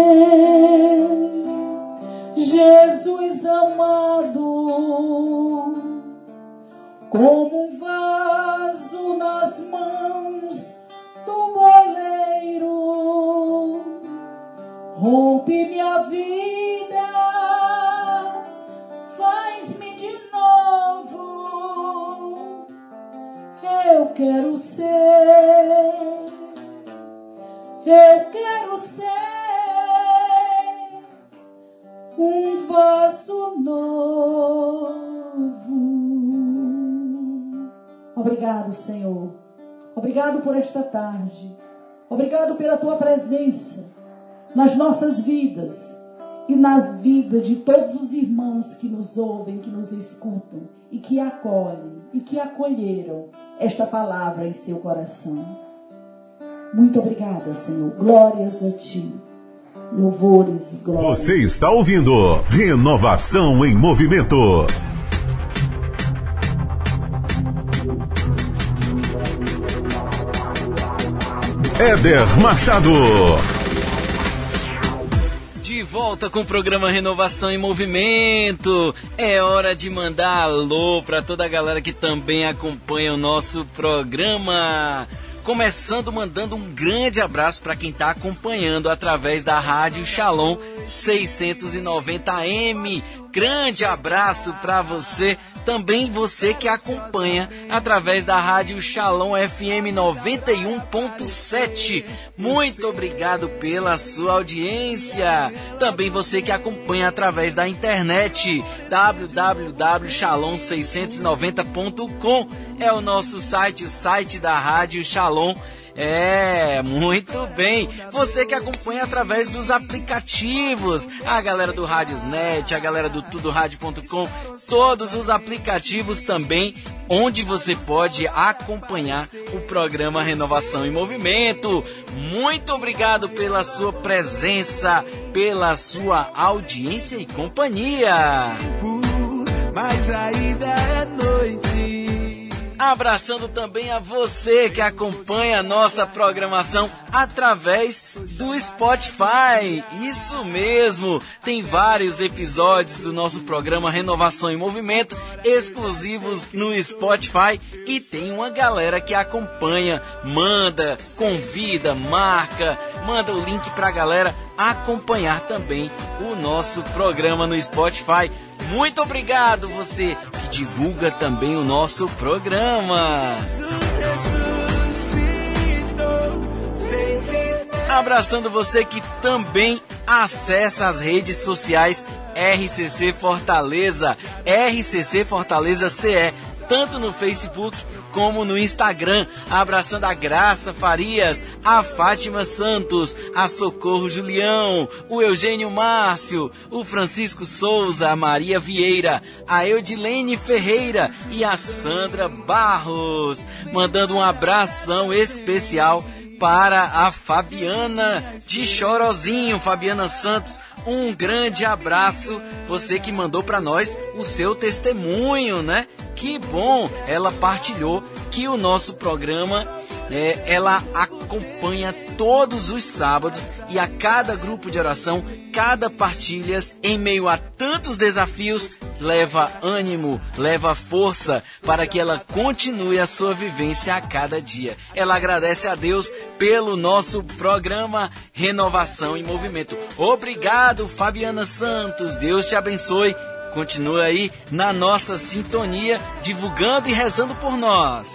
Jesus amado, como um vaso nas mãos do moleiro. Rompe minha vida, quero ser, eu quero ser um vaso novo. Obrigado, Senhor. Obrigado por esta tarde. Obrigado pela tua presença nas nossas vidas e nas vidas de todos os irmãos que nos ouvem, que nos escutam e que acolhem e que acolheram esta palavra em seu coração. Muito obrigada, Senhor. Glórias a ti. Louvores e glórias. Você está ouvindo Renovação em Movimento. Éder Machado. De volta com o programa Renovação em Movimento. É hora de mandar alô para toda a galera que também acompanha o nosso programa. Começando mandando um grande abraço para quem está acompanhando através da Rádio Shalom seiscentos e noventa A M. Grande abraço para você, também você que acompanha através da Rádio Shalom F M noventa e um ponto sete. Muito obrigado pela sua audiência. Também você que acompanha através da internet, w w w ponto shalom seiscentos e noventa ponto com é o nosso site, o site da Rádio Shalom. É, muito bem. Você que acompanha através dos aplicativos, a galera do Radiosnet, a galera do tudo rádio ponto com, todos os aplicativos também, onde você pode acompanhar o programa Renovação em Movimento. Muito obrigado pela sua presença, pela sua audiência e companhia. Mas ainda é noite. Abraçando também a você que acompanha a nossa programação através do Spotify. Isso mesmo, tem vários episódios do nosso programa Renovação em Movimento exclusivos no Spotify e tem uma galera que acompanha, manda, convida, marca, manda o link pra galera acompanhar também o nosso programa no Spotify. Muito obrigado você que divulga também o nosso programa. Abraçando você que também acessa as redes sociais R C C Fortaleza, R C C Fortaleza C E, tanto no Facebook como no Instagram. Abraçando a Graça Farias, a Fátima Santos, a Socorro Julião, o Eugênio Márcio, o Francisco Souza, a Maria Vieira, a Eudilene Ferreira e a Sandra Barros. Mandando um abração especial para a Fabiana de Chorozinho, Fabiana Santos. Um grande abraço, você que mandou para nós o seu testemunho, né? Que bom, ela partilhou que o nosso programa, é, ela acompanha todos os sábados e a cada grupo de oração, cada partilhas, em meio a tantos desafios, leva ânimo, leva força para que ela continue a sua vivência a cada dia. Ela agradece a Deus pelo nosso programa Renovação em Movimento. Obrigado, Fabiana Santos, Deus te abençoe. Continua aí na nossa sintonia, divulgando e rezando por nós.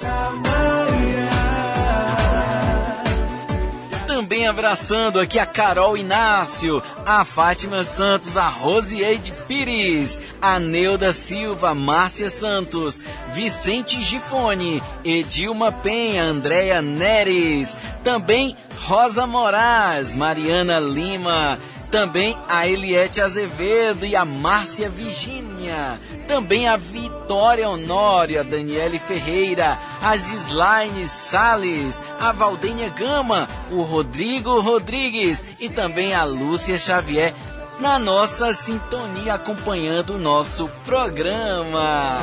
Também abraçando aqui a Carol Inácio, a Fátima Santos, a Rosieide Pires, a Neuda Silva, Márcia Santos, Vicente Gifone, Edilma Penha, Andréia Neres, também Rosa Moraes, Mariana Lima, também a Eliette Azevedo e a Márcia Virgínia, também a Vitória Honório, a Daniele Ferreira, a Gislaine Salles, a Valdênia Gama, o Rodrigo Rodrigues e também a Lúcia Xavier na nossa sintonia acompanhando o nosso programa.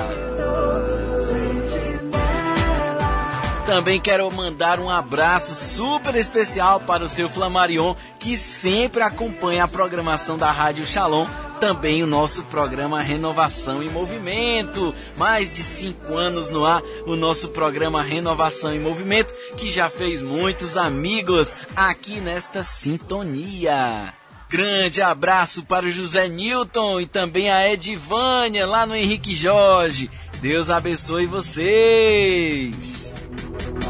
Também quero mandar um abraço super especial para o seu Flamarion, que sempre acompanha a programação da Rádio Shalom, também o nosso programa Renovação em Movimento. Mais de cinco anos no ar, o nosso programa Renovação em Movimento, que já fez muitos amigos aqui nesta sintonia. Grande abraço para o José Newton e também a Edivânia lá no Henrique Jorge. Deus abençoe vocês.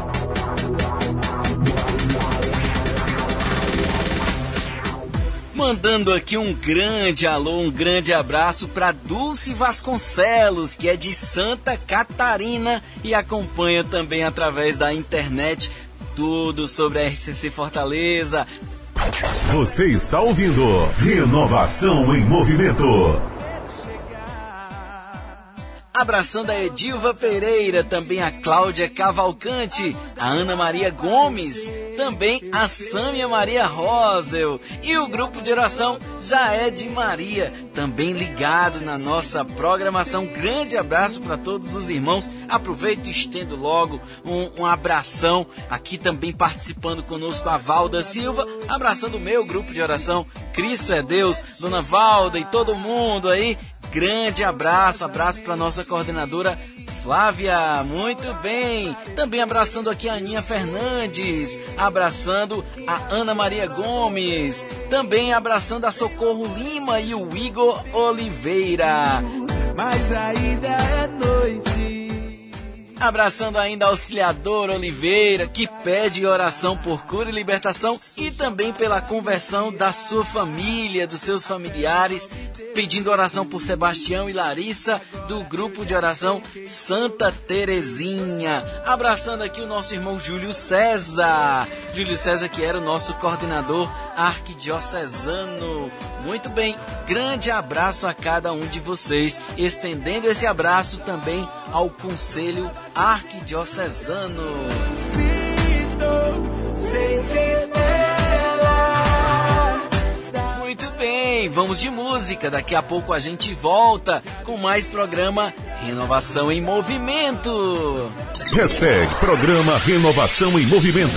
Mandando aqui um grande alô, um grande abraço para Dulce Vasconcelos, que é de Santa Catarina e acompanha também através da internet tudo sobre a R C C Fortaleza. Você está ouvindo Renovação em Movimento. Abraçando a Edilva Pereira, também a Cláudia Cavalcante, a Ana Maria Gomes, também a Sâmia Maria Rosel. E o grupo de oração já é de Maria, também ligado na nossa programação. Grande abraço para todos os irmãos. Aproveito e estendo logo um, um abração. Aqui também participando conosco a Valda Silva, abraçando o meu grupo de oração Cristo é Deus, Dona Valda e todo mundo aí. Grande abraço, abraço para nossa coordenadora Flávia, muito bem. Também abraçando aqui a Aninha Fernandes, abraçando a Ana Maria Gomes, também abraçando a Socorro Lima e o Igor Oliveira. Mas ainda é noite. Abraçando ainda a Auxiliadora Oliveira, que pede oração por cura e libertação e também pela conversão da sua família, dos seus familiares, pedindo oração por Sebastião e Larissa, do grupo de oração Santa Terezinha. Abraçando aqui o nosso irmão Júlio César. Júlio César, que era o nosso coordenador arquidiocesano. Muito bem, grande abraço a cada um de vocês, estendendo esse abraço também ao Conselho Arquidiocesano. Muito bem, vamos de música. Daqui a pouco a gente volta com mais programa Renovação em Movimento. Hashtag Programa Renovação em Movimento.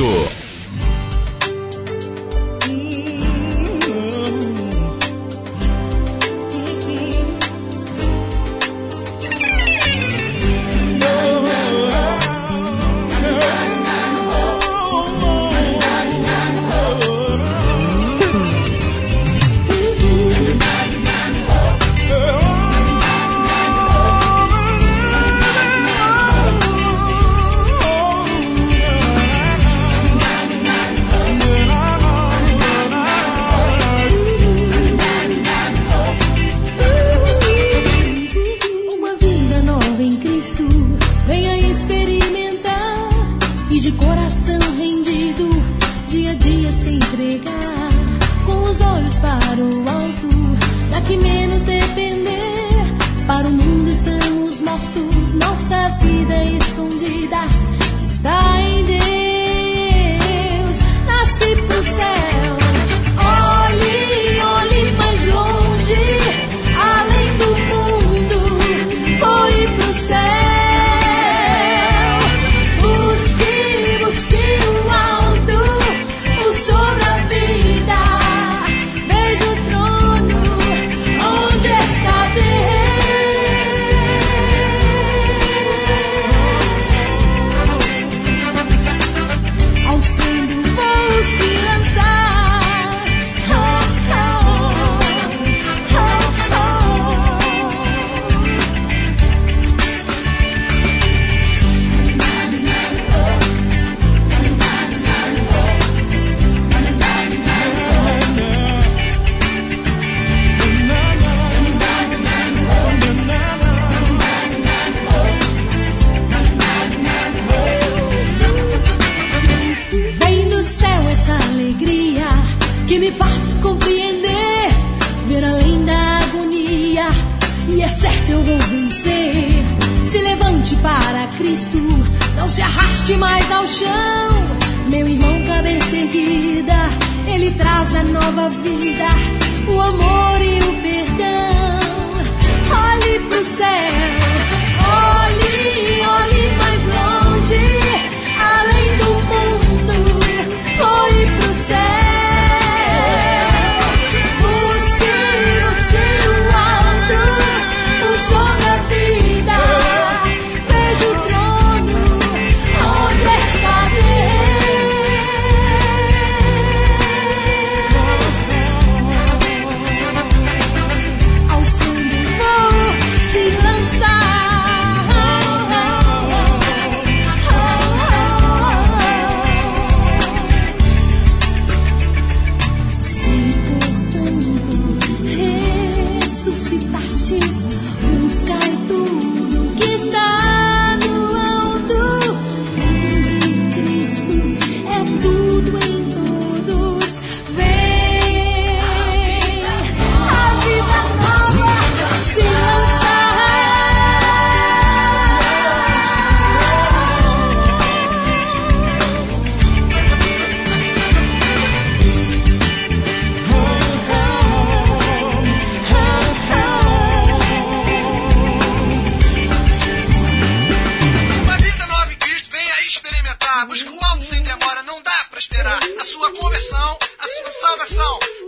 Ao sendo vou se lançar.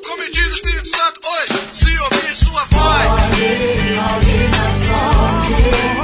como diz o Espírito Santo hoje, se ouvir sua voz. Alguém, alguém mais forte.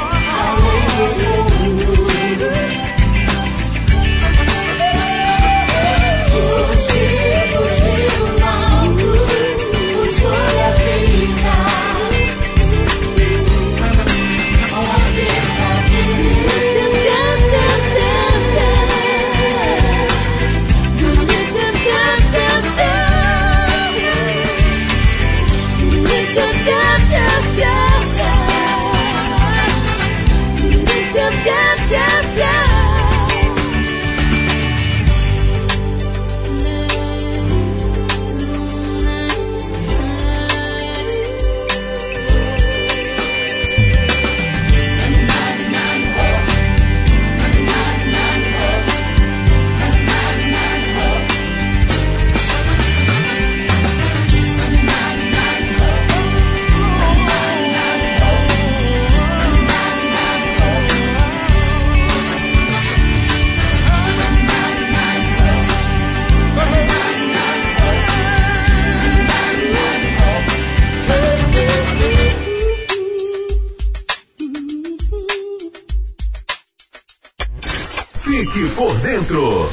Fique por dentro.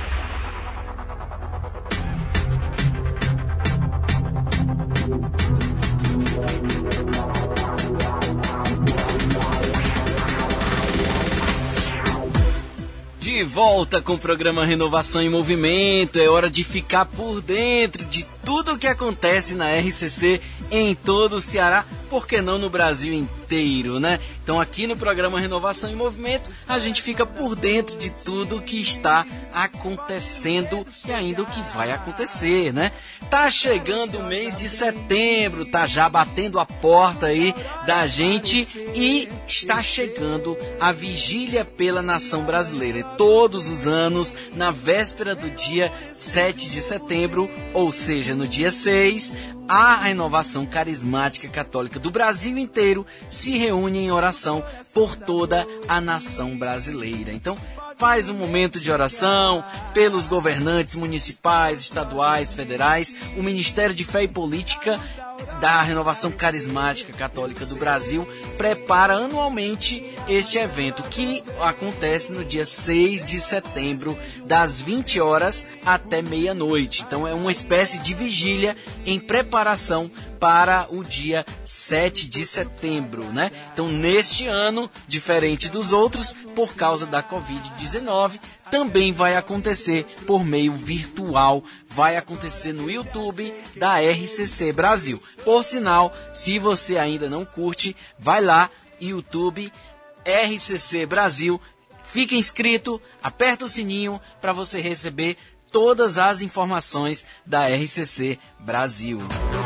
De volta com o programa Renovação em Movimento. É hora de ficar por dentro de tudo o que acontece na R C C em todo o Ceará, por que não no Brasil inteiro, né? Então aqui no programa Renovação em Movimento a gente fica por dentro de tudo o que está acontecendo e ainda o que vai acontecer, né? Tá chegando o mês de setembro, tá já batendo a porta aí da gente e está chegando a Vigília pela Nação Brasileira. E todos os anos, na véspera do dia sete de setembro, ou seja, no dia seis, a Renovação Carismática Católica do Brasil inteiro se reúne em oração por toda a nação brasileira. Então, faz um momento de oração pelos governantes municipais, estaduais, federais, o Ministério de Fé e Política da Renovação Carismática Católica do Brasil prepara anualmente este evento que acontece no dia seis de setembro, das vinte horas até meia-noite. Então é uma espécie de vigília em preparação para o dia sete de setembro, né? Então neste ano, diferente dos outros, por causa da covid dezenove, também vai acontecer por meio virtual, vai acontecer no YouTube da R C C Brasil. Por sinal, se você ainda não curte, vai lá, YouTube R C C Brasil, fica inscrito, aperta o sininho para você receber todas as informações da R C C Brasil.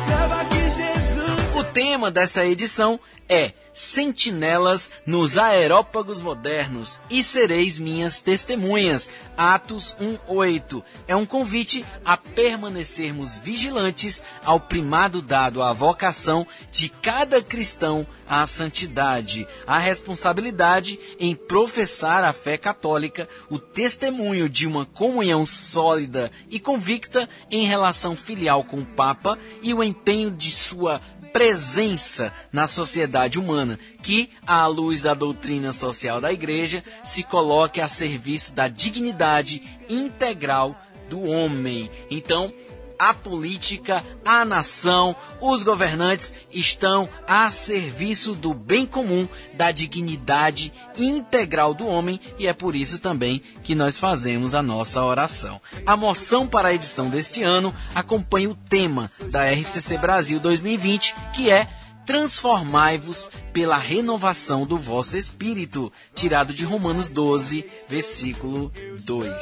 O tema dessa edição é Sentinelas nos Aerópagos Modernos e Sereis Minhas Testemunhas, Atos um, oito. É um convite a permanecermos vigilantes ao primado dado à vocação de cada cristão à santidade, a responsabilidade em professar a fé católica, o testemunho de uma comunhão sólida e convicta em relação filial com o Papa e o empenho de sua presença na sociedade humana, que, à luz da doutrina social da Igreja, se coloque a serviço da dignidade integral do homem. Então, a política, a nação, os governantes estão a serviço do bem comum, da dignidade integral do homem, e é por isso também que nós fazemos a nossa oração. A moção para a edição deste ano acompanha o tema da R C C Brasil dois mil e vinte, que é Transformai-vos pela renovação do vosso espírito, tirado de Romanos doze, versículo dois.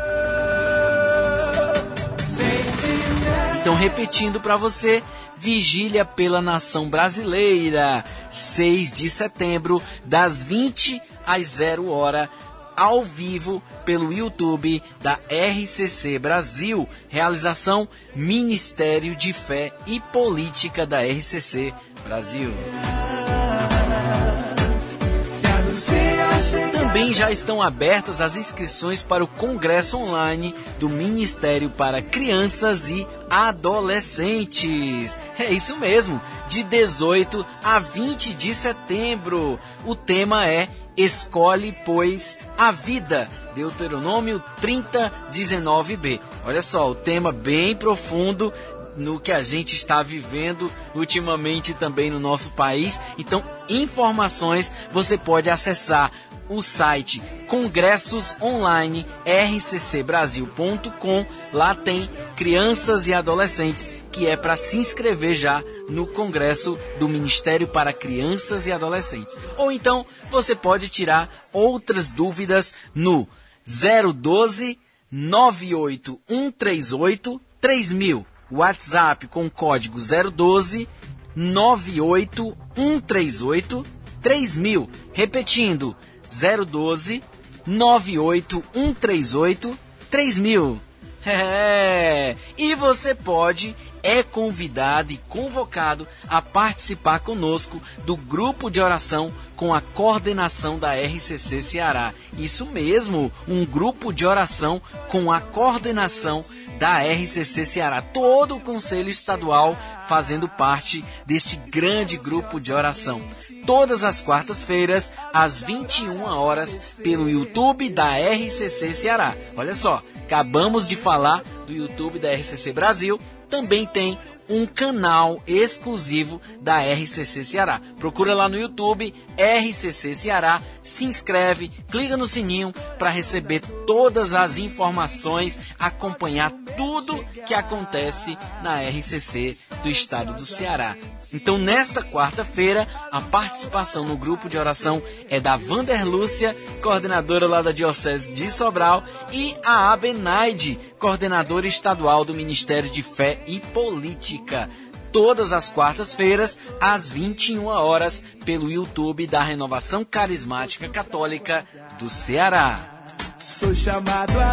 Então, repetindo para você, Vigília pela Nação Brasileira, seis de setembro, das vinte às zero hora, ao vivo pelo YouTube da R C C Brasil. Realização Ministério de Fé e Política da R C C Brasil. Também já estão abertas as inscrições para o Congresso Online do Ministério para Crianças e Adolescentes. É isso mesmo, de dezoito a vinte de setembro. O tema é Escolhe, pois, a vida. Deuteronômio trinta, dezenove b. Olha só, o tema bem profundo no que a gente está vivendo ultimamente também no nosso país. Então, informações você pode acessar o site congressos online r c c brasil ponto com. Lá tem crianças e adolescentes, que é para se inscrever já no Congresso do Ministério para Crianças e Adolescentes. Ou então você pode tirar outras dúvidas no zero doze, nove oito um três oito, três mil. WhatsApp com código zero doze, nove oito um três oito, três mil. Repetindo, zero doze, nove oito um três oito, três mil. É. E você pode, é convidado e convocado a participar conosco do grupo de oração com a coordenação da R C C Ceará. Isso mesmo, um grupo de oração com a coordenação da R C C Ceará. Todo o Conselho Estadual fazendo parte deste grande grupo de oração. Todas as quartas-feiras, às vinte e uma horas, pelo YouTube da R C C Ceará. Olha só, acabamos de falar do YouTube da R C C Brasil. Também tem um canal exclusivo da R C C Ceará. Procura lá no YouTube, R C C Ceará, se inscreve, clica no sininho para receber todas as informações, acompanhar tudo que acontece na R C C do estado do Ceará. Então, nesta quarta-feira, a participação no grupo de oração é da Vanderlúcia, coordenadora lá da Diocese de Sobral, e a Abenaide, coordenadora estadual do Ministério de Fé e Política. Todas as quartas-feiras, às vinte e uma horas, pelo YouTube da Renovação Carismática Católica do Ceará. Sou chamado a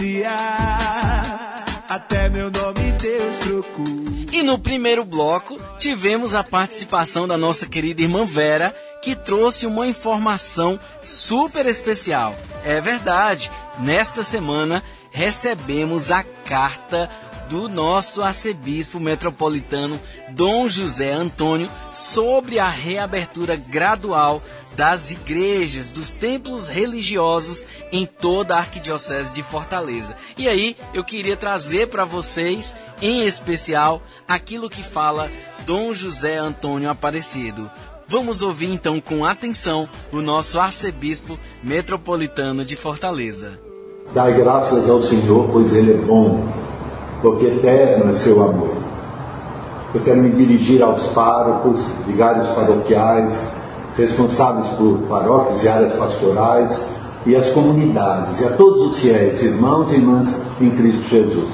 anunciar, até meu nome Deus procura. E no primeiro bloco, tivemos a participação da nossa querida irmã Vera, que trouxe uma informação super especial. É verdade, nesta semana recebemos a carta do nosso arcebispo metropolitano Dom José Antônio sobre a reabertura gradual das igrejas, dos templos religiosos em toda a Arquidiocese de Fortaleza. E aí, eu queria trazer para vocês, em especial, aquilo que fala Dom José Antônio Aparecido. Vamos ouvir então com atenção o nosso arcebispo metropolitano de Fortaleza. Dai graças ao Senhor, pois Ele é bom, porque eterno é seu amor. Eu quero me dirigir aos párocos, vigários paroquiais, responsáveis por paróquias e áreas pastorais, e às comunidades, e a todos os fiéis, irmãos e irmãs em Cristo Jesus.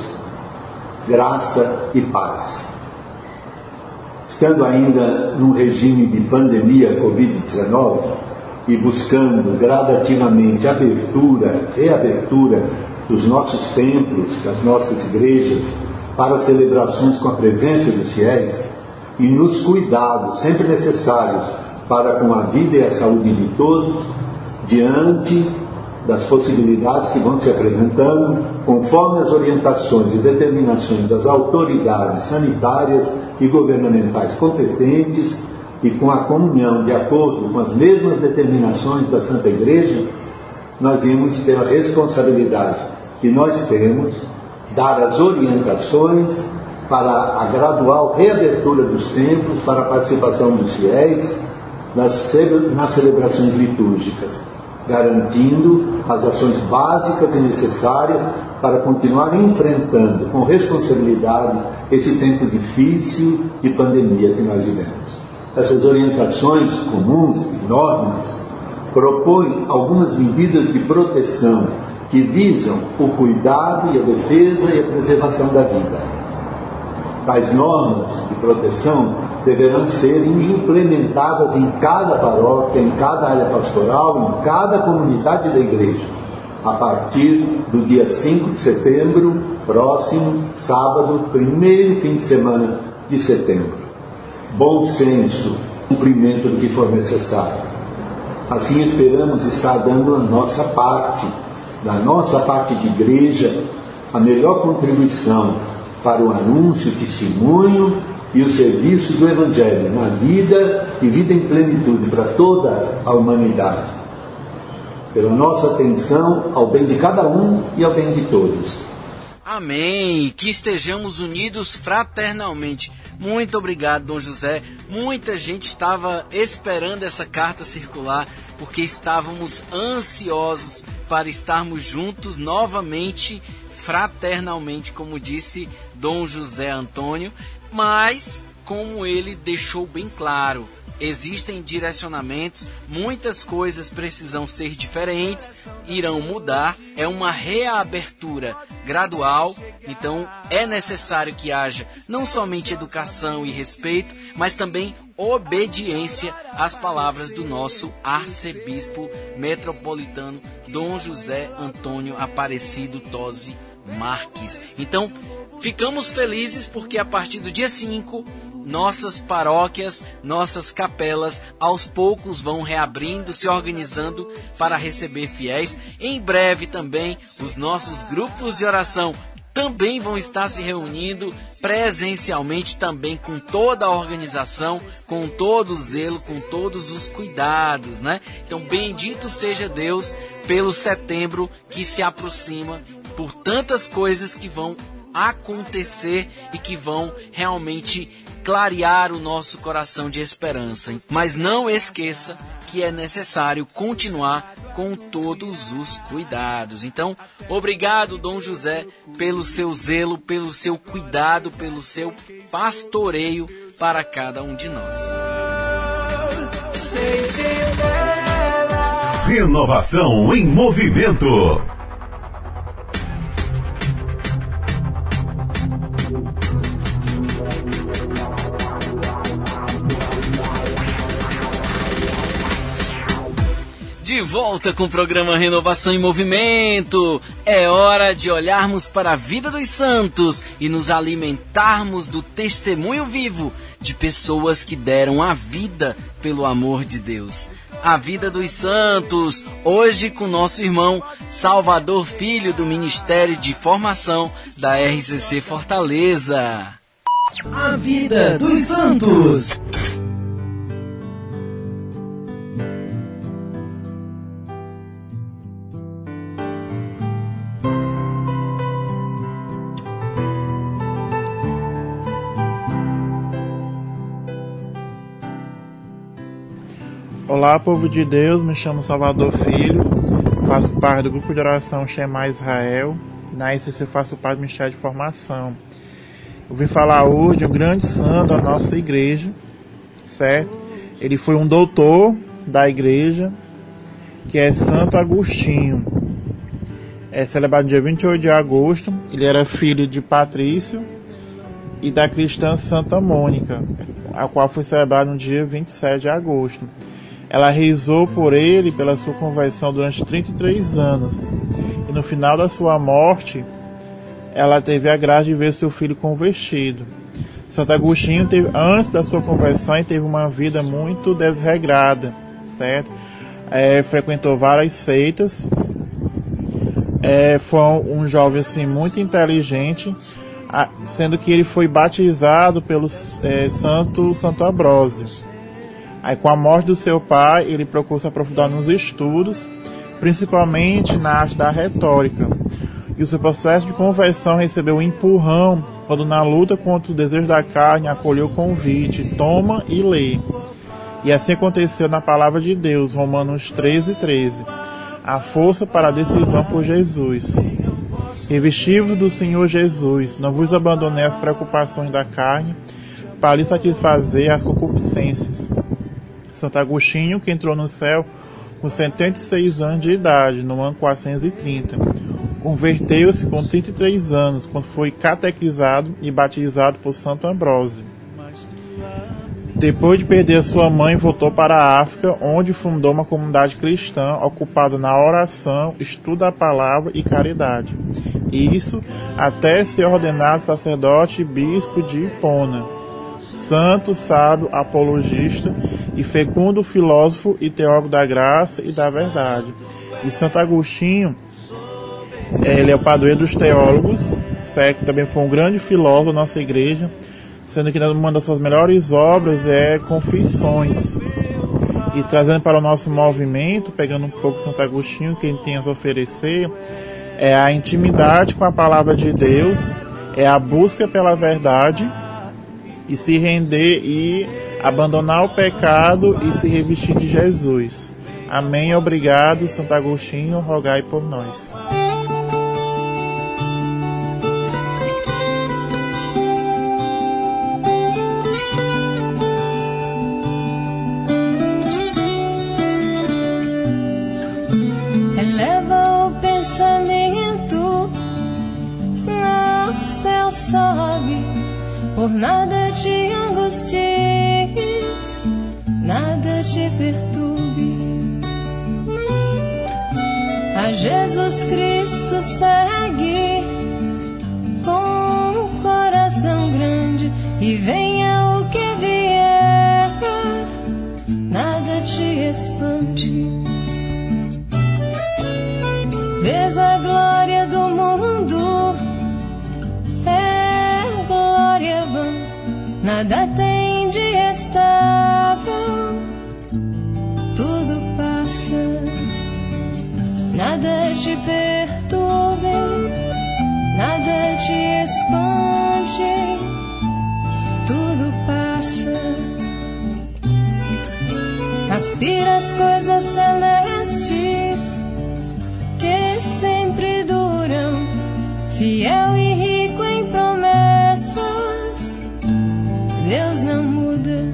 Graça e paz. Estando ainda num regime de pandemia covid dezenove e buscando gradativamente abertura, reabertura dos nossos templos, das nossas igrejas, para celebrações com a presença dos fiéis, e nos cuidados sempre necessários para com a vida e a saúde de todos, diante das possibilidades que vão se apresentando, conforme as orientações e determinações das autoridades sanitárias e governamentais competentes, e com a comunhão de acordo com as mesmas determinações da Santa Igreja, nós vimos pela responsabilidade que nós temos dar as orientações para a gradual reabertura dos templos, para a participação dos fiéis nas, nas celebrações litúrgicas, garantindo as ações básicas e necessárias para continuar enfrentando com responsabilidade esse tempo difícil de pandemia que nós vivemos. Essas orientações comuns e normas propõem algumas medidas de proteção que visam o cuidado e a defesa e a preservação da vida. Tais normas de proteção deverão ser implementadas em cada paróquia, em cada área pastoral, em cada comunidade da igreja, a partir do dia cinco de setembro, próximo sábado, primeiro fim de semana de setembro. Bom senso, cumprimento do que for necessário. Assim esperamos estar dando a nossa parte, da nossa parte de igreja, a melhor contribuição para o anúncio, o testemunho e o serviço do Evangelho na vida e vida em plenitude para toda a humanidade. Pela nossa atenção ao bem de cada um e ao bem de todos. Amém. Que estejamos unidos fraternalmente. Muito obrigado, Dom José. Muita gente estava esperando essa carta circular porque estávamos ansiosos para estarmos juntos novamente, fraternalmente, como disse Dom José Antônio. Mas, como ele deixou bem claro, existem direcionamentos, muitas coisas precisam ser diferentes, irão mudar, é uma reabertura gradual, então é necessário que haja não somente educação e respeito, mas também obediência às palavras do nosso arcebispo metropolitano Dom José Antônio Aparecido Tosi Marques. Então, ficamos felizes porque a partir do dia cinco, nossas paróquias, nossas capelas, aos poucos vão reabrindo, se organizando para receber fiéis. Em breve também, os nossos grupos de oração também vão estar se reunindo presencialmente, também com toda a organização, com todo o zelo, com todos os cuidados, né? Então, bendito seja Deus pelo setembro que se aproxima, por tantas coisas que vão acontecer e que vão realmente clarear o nosso coração de esperança. Mas não esqueça que é necessário continuar com todos os cuidados. Então, obrigado, Dom José, pelo seu zelo, pelo seu cuidado, pelo seu pastoreio para cada um de nós. Renovação em movimento. De volta com o programa Renovação em Movimento. É hora de olharmos para a vida dos santos e nos alimentarmos do testemunho vivo de pessoas que deram a vida pelo amor de Deus. A vida dos santos, hoje com nosso irmão Salvador Filho, do Ministério de Formação da R C C Fortaleza. A vida dos santos. Olá, povo de Deus, me chamo Salvador Filho, faço parte do grupo de oração Shema Israel, na R C C faço parte do Ministério de Formação. Eu vim falar hoje de um grande santo da nossa igreja, certo? Ele foi um doutor da igreja, que é Santo Agostinho. É celebrado no dia vinte e oito de agosto, ele era filho de Patrício e da cristã Santa Mônica, a qual foi celebrado no dia vinte e sete de agosto. Ela rezou por ele pela sua conversão durante trinta e três anos. E no final da sua morte, ela teve a graça de ver seu filho convertido. Santo Agostinho, teve, antes da sua conversão, teve uma vida muito desregrada, certo? É, frequentou várias seitas. É, foi um jovem assim, muito inteligente, sendo que ele foi batizado pelo é, Santo, Santo Ambrósio. Aí, com a morte do seu pai, ele procurou se aprofundar nos estudos, principalmente na arte da retórica. E o seu processo de conversão recebeu um empurrão quando, na luta contra o desejo da carne, acolheu o convite, toma e lê. E assim aconteceu na palavra de Deus, Romanos treze, treze. A força para a decisão por Jesus. Revesti-vos do Senhor Jesus, não vos abandoneis às preocupações da carne, para lhe satisfazer as concupiscências. Santo Agostinho, que entrou no céu com setenta e seis anos de idade, no ano quatrocentos e trinta. Converteu-se com trinta e três anos, quando foi catequizado e batizado por Santo Ambrósio. Depois de perder a sua mãe, voltou para a África, onde fundou uma comunidade cristã ocupada na oração, estudo da palavra e caridade. Isso até ser ordenado sacerdote e bispo de Hipona. santo, sábio, apologista e fecundo filósofo e teólogo da graça e da verdade. E Santo Agostinho, ele é o padroeiro dos teólogos, certo? Também foi um grande filósofo da nossa igreja, sendo que uma das suas melhores obras é Confissões. E trazendo para o nosso movimento, pegando um pouco Santo Agostinho, que ele tem a oferecer, é a intimidade com a palavra de Deus, é a busca pela verdade, e se render e abandonar o pecado e se revestir de Jesus. Amém, obrigado, Santo Agostinho, rogai por nós. Eleva o pensamento ao céu, sobe, por nada te angusties, nada te perturbe. A Jesus Cristo segue com um coração grande, e venha o que vier, nada te espante. Vês a glória do mundo, é glória vã, nada tem de estável, tudo passa, nada te perturbe, nada te espante, tudo passa. Aspira as coisas celestes que sempre duram, fiel e rico em promessas, Deus não muda.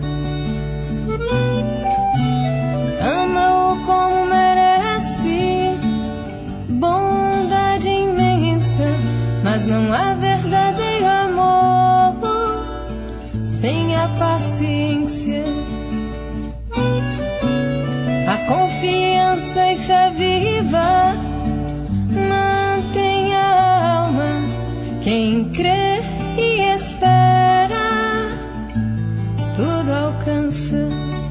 Ama-o como merece, bondade imensa, mas não há verdadeiro amor sem a paciência. A confiança e fé viva mantém a alma, quem crê e espera tudo alcança.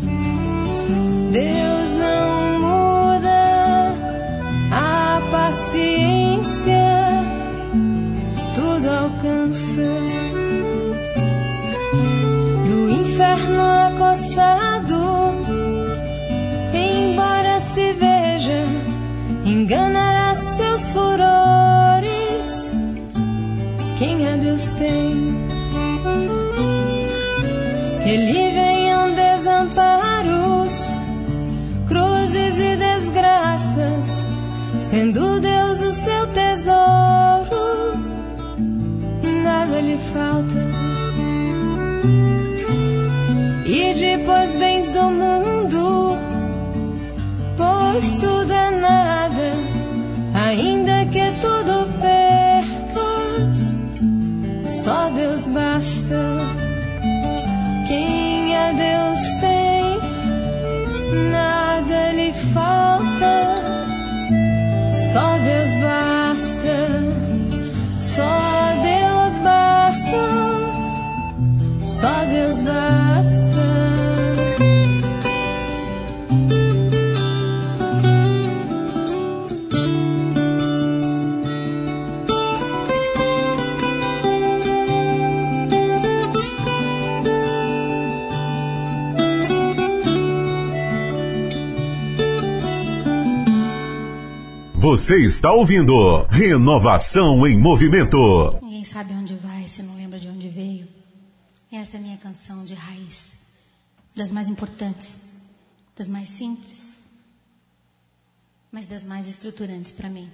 Deus não muda, a paciência tudo alcança. Do inferno acossado, embora se veja, enganará seus furores. Quem a Deus tem, que lhe venham desamparos, cruzes e desgraças, sendo Deus o seu tesouro, nada lhe falta. E depois bens do mundo, pois tudo é nada, ainda que tudo percas, só Deus basta. Quem a Deus tem, nada lhe falta, só Deus basta, só Deus basta, só Deus basta. Você está ouvindo Renovação em Movimento. Ninguém sabe onde vai se não lembra de onde veio. Essa é a minha canção de raiz, das mais importantes, das mais simples, mas das mais estruturantes para mim.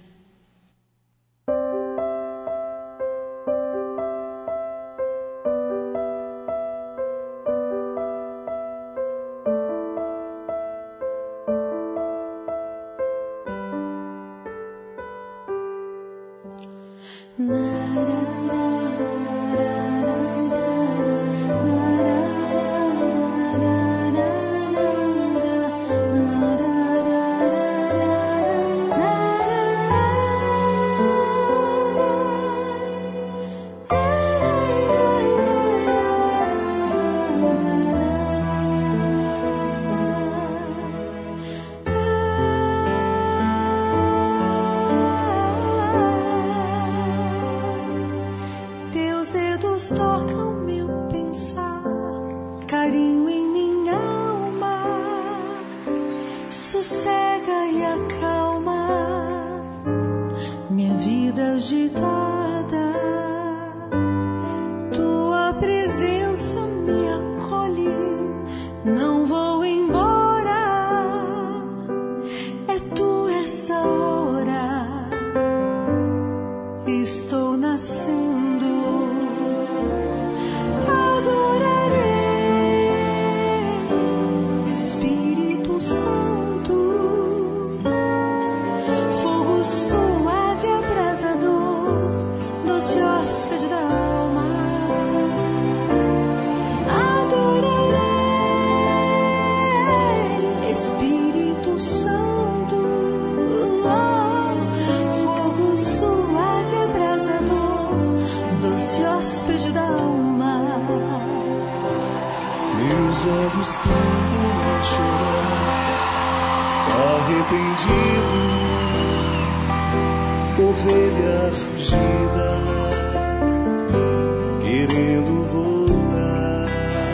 Na olhos cantam a chorar, arrependido, ovelha fugida, querendo voltar.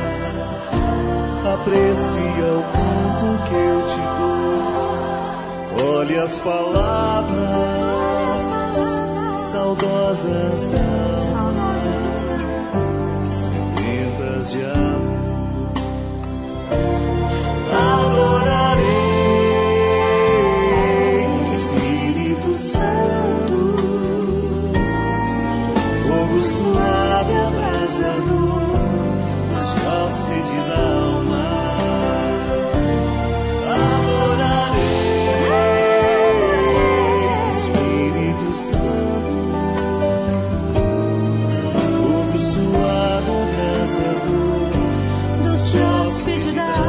Aprecia o canto que eu te dou, olhe as palavras saudosas da alma, sedentas de amor. Adorarei, Espírito Santo, fogo suave, abrasador, nos hóspede da alma. Adorarei, Espírito Santo, fogo suave, abrasador, nos hóspede da alma.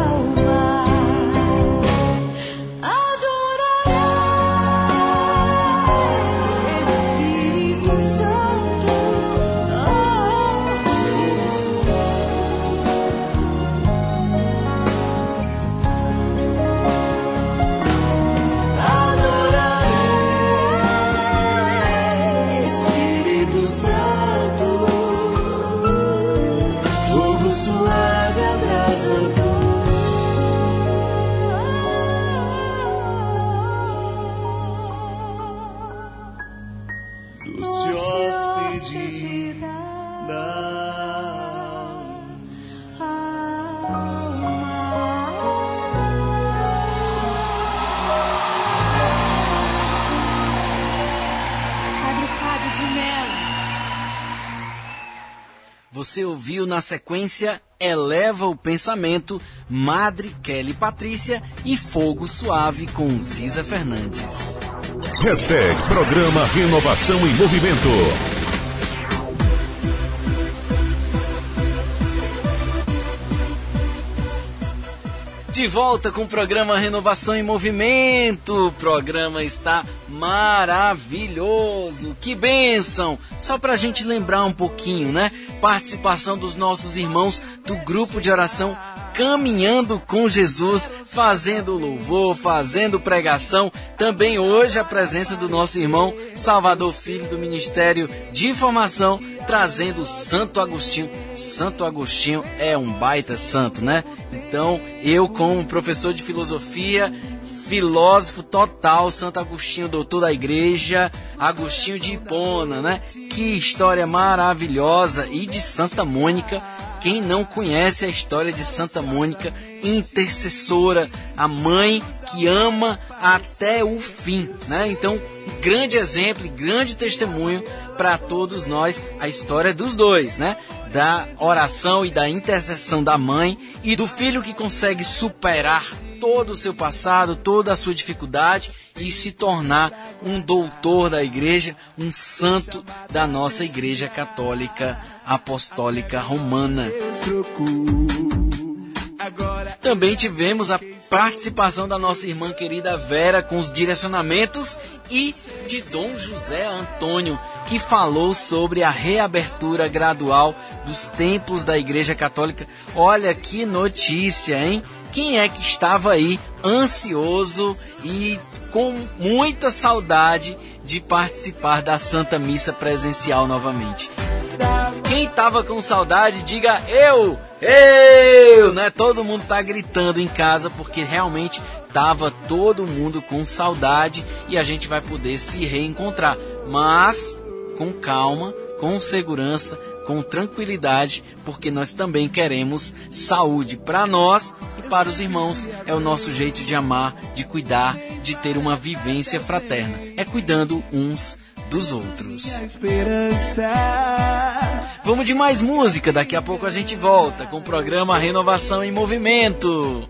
Você ouviu na sequência Eleva o Pensamento, Madre Kelly Patrícia e Fogo Suave com Ziza Fernandes. Hashtag Programa Renovação em Movimento. De volta com o programa Renovação em Movimento. O programa está maravilhoso. Que bênção! Só para a gente lembrar um pouquinho, né? Participação dos nossos irmãos do grupo de oração Caminhando com Jesus, fazendo louvor, fazendo pregação. Também hoje a presença do nosso irmão Salvador Filho do Ministério de Formação, trazendo o Santo Agostinho. Santo Agostinho é um baita santo, né? Então, eu como professor de filosofia, filósofo total, Santo Agostinho, doutor da igreja, Agostinho de Hipona, né? Que história maravilhosa! E de Santa Mônica. Quem não conhece a história de Santa Mônica, intercessora, a mãe que ama até o fim, né? Então, um grande exemplo, grande testemunho para todos nós, a história dos dois, né? Da oração e da intercessão da mãe e do filho que consegue superar todo o seu passado, toda a sua dificuldade e se tornar um doutor da igreja, um santo da nossa igreja católica apostólica romana. Também tivemos a participação da nossa irmã querida Vera com os direcionamentos e de Dom José Antônio, que falou sobre a reabertura gradual dos templos da Igreja Católica. Olha que notícia, hein? Quem é que estava aí ansioso e com muita saudade de participar da Santa Missa presencial novamente? Quem estava com saudade, diga eu, eu, né? Todo mundo tá gritando em casa porque realmente tava todo mundo com saudade e a gente vai poder se reencontrar, mas com calma, com segurança, com tranquilidade, porque nós também queremos saúde para nós e para os irmãos. É o nosso jeito de amar, de cuidar, de ter uma vivência fraterna. É cuidando uns dos outros. Vamos de mais música, daqui a pouco a gente volta com o programa Renovação em Movimento.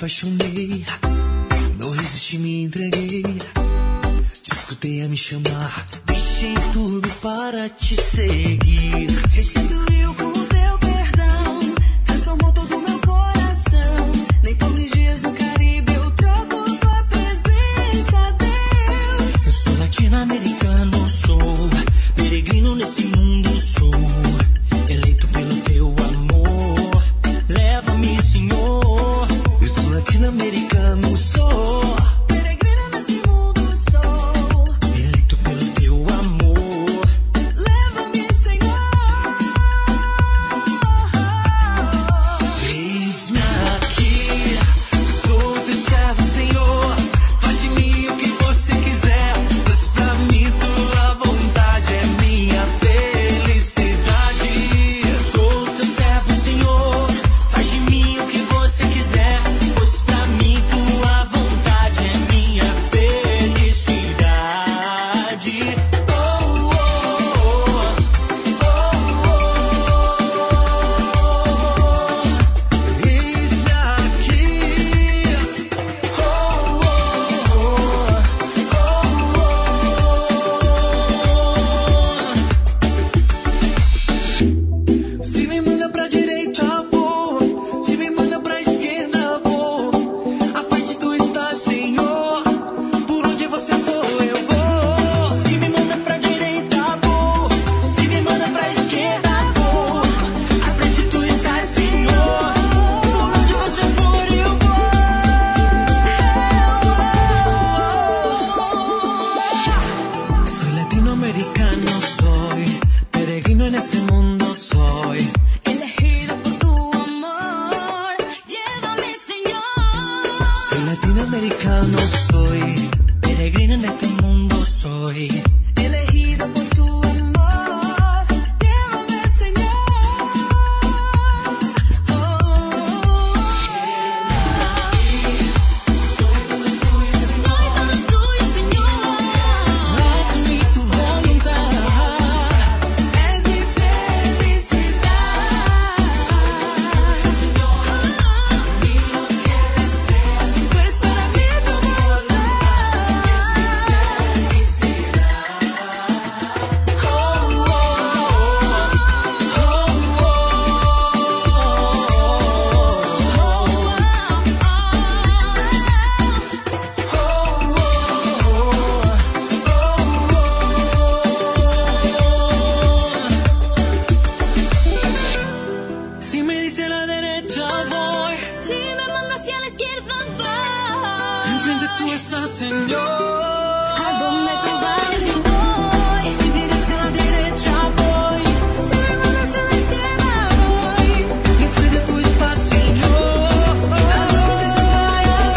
apaixonei, não resisti, me entreguei. Te escutei a me chamar, deixei tudo para te seguir. Restituiu com o teu perdão, transformou todo o meu coração. Nem por mil dias no Caribe eu troco tua presença, Deus. Eu sou latino-americano, sou peregrino nesse mundo, sou eleito pelo teu amor. Leva-me, Senhor. Eu sou latino-americano, sou peregrino nesse mundo, sou eleito pelo teu amor. Leva-me, Senhor. Eis-me aqui, sou teu servo, Senhor. Faz de mim o que você quiser, pois pra mim tua vontade é minha felicidade. Sou teu servo, Senhor. Faz de mim o que você quiser, pois pra mim tua vontade é minha felicidade. Oh, oh, oh, oh. Eis-me aqui. Oh, oh, oh, oh. Se me manda pra direita, vou. Se me manda pra esquerda, vou. À frente tu estás, Senhor. Por onde você for, eu vou. Se me manda pra direita, vou. Se me manda pra esquerda, vou. À frente tu estás, Senhor. Por onde você for, eu vou. Soy latinoamericano, soy peregrino en ese mundo, soy Elegido por tu amor, llévame, Señor. Soy latinoamericano, soy peregrino en este mundo, soy Elegido por tu amor, llévame, Señor. Oh, soy todo tuyo, Señor. Haz-me tu voluntad, Es mi felicidad. Pues para mí tu Si me dice a la derecha voy, Si me manda hacia la izquierda voy. enfrente tú estás, Señor. A donde tú vayas yo voy. Si me dice a la derecha voy, Si me manda hacia la izquierda voy. enfrente tú estás, Señor. A donde tú vayas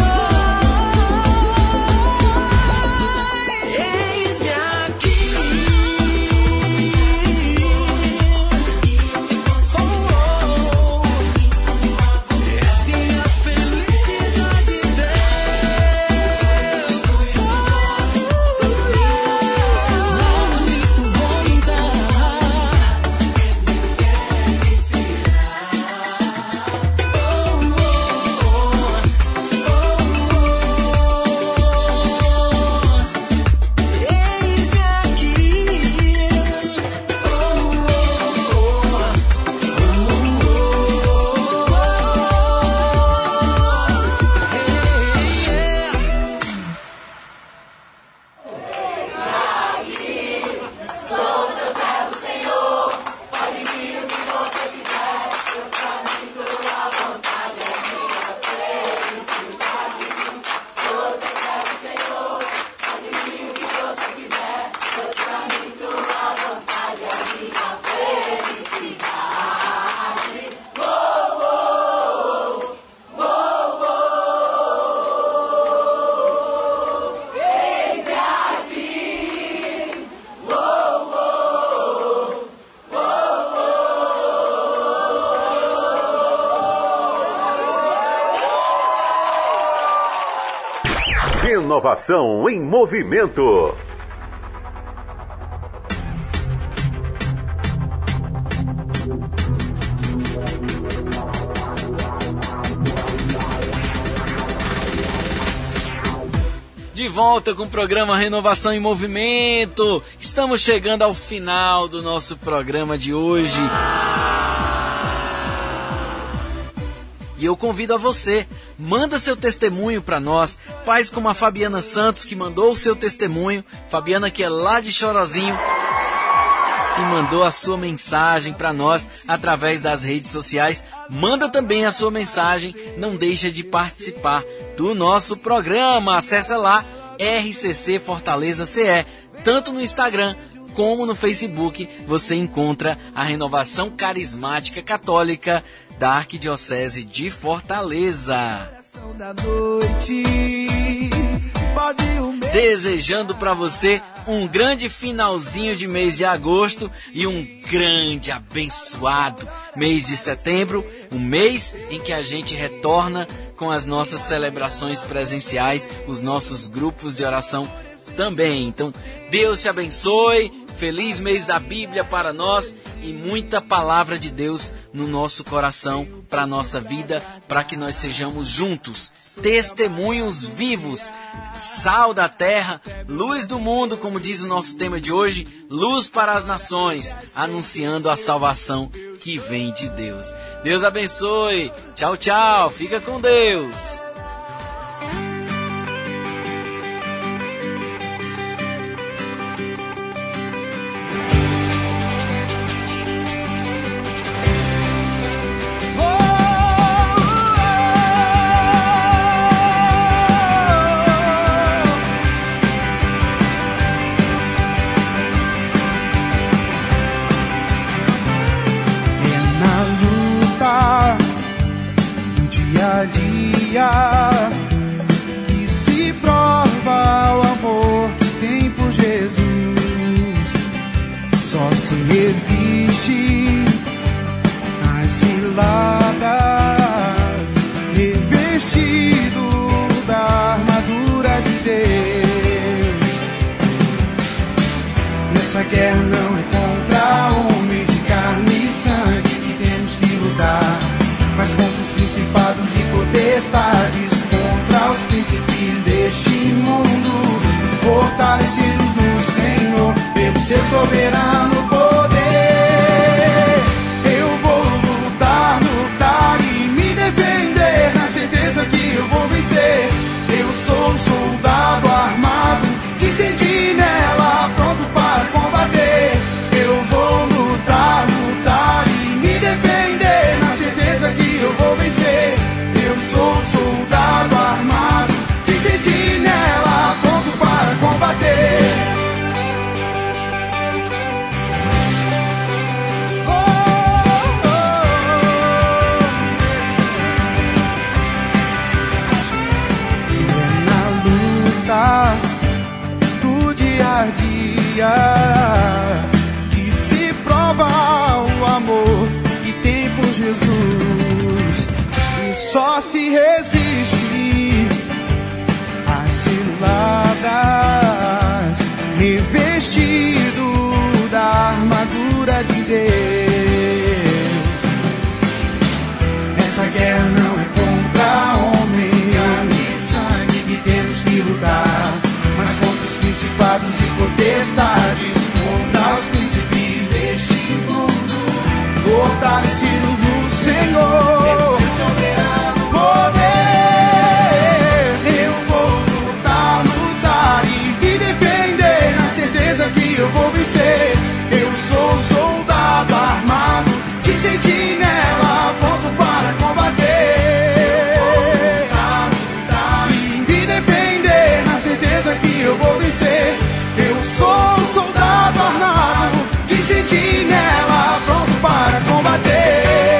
voy. Eis-me aqui. Oh, oh. És minha felicidade, Deus. Haz-me tu voluntad. És minha felicidade. Oh, oh, oh, oh. Eis-me aqui. Oh, oh, Renovação em movimento. De volta com o programa Renovação em Movimento. Estamos chegando ao final do nosso programa de hoje. E eu convido a você, manda seu testemunho para nós. Faz como a Fabiana Santos, que mandou o seu testemunho. Fabiana, que é lá de Chorozinho, e mandou a sua mensagem para nós através das redes sociais. Manda também a sua mensagem, não deixa de participar do nosso programa. Acesse lá R C C Fortaleza C E, tanto no Instagram como no Facebook você encontra a Renovação Carismática Católica da Arquidiocese de Fortaleza. Desejando para você um grande finalzinho de mês de agosto e um grande abençoado mês de setembro, um mês em que a gente retorna com as nossas celebrações presenciais, os nossos grupos de oração também. Então, Deus te abençoe, feliz mês da Bíblia para nós e muita palavra de Deus no nosso coração, para a nossa vida, para que nós sejamos juntos testemunhos vivos, sal da terra, luz do mundo, como diz o nosso tema de hoje, luz para as nações, anunciando a salvação que vem de Deus. Deus abençoe, tchau, tchau, fica com Deus. Que se prova o amor que tem por Jesus. Só se resiste às ciladas, revestido da armadura de Deus. Nessa guerra não é contra homens de carne e sangue que temos que lutar, mas contra os principados e potestades, contra os príncipes deste mundo, fortalecidos no Senhor, pelo seu soberano poder. Eu vou lutar, lutar e me defender, na certeza que eu vou vencer. Eu sou um soldado armado, de sentinela, pronto para combater. Eu vou lutar, lutar e me defender, na certeza que eu vou vencer. Eu sou um soldado armado, de sentinela, pronto para combater. Oh, oh, oh. É na luta do dia a dia que se prova o amor que tem por Jesus. Só se resiste às ciladas, revestido da armadura de Deus. Essa guerra não é contra homem e sangue que temos que lutar, mas contra os principados e potestades, contra os príncipes deste mundo, fortalecidos no Senhor. Eu vou vencer. Eu sou um soldado armado, de sentinela, pronto para combater. Lutar, lutar e me defender, na certeza que eu vou vencer. Eu sou um soldado armado, de sentinela, pronto para combater.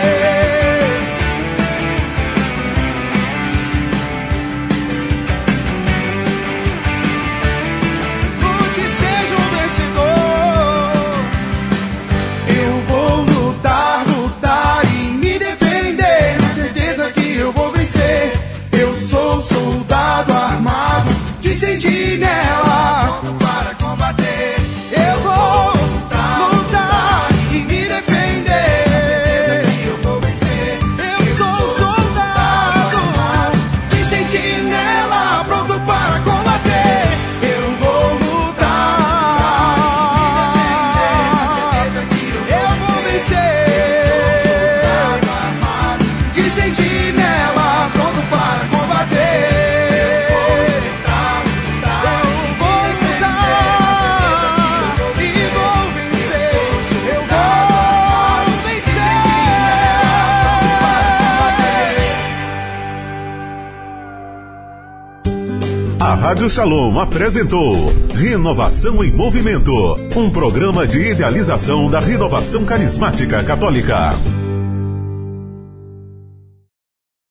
Sentinela, pronto para combater. Eu vou lutar, lutar e me defender. Que eu vou vencer. Eu sou um soldado de sentinela, pronto para combater. Rádio Shalom apresentou Renovação em Movimento, um programa de idealização da renovação carismática católica.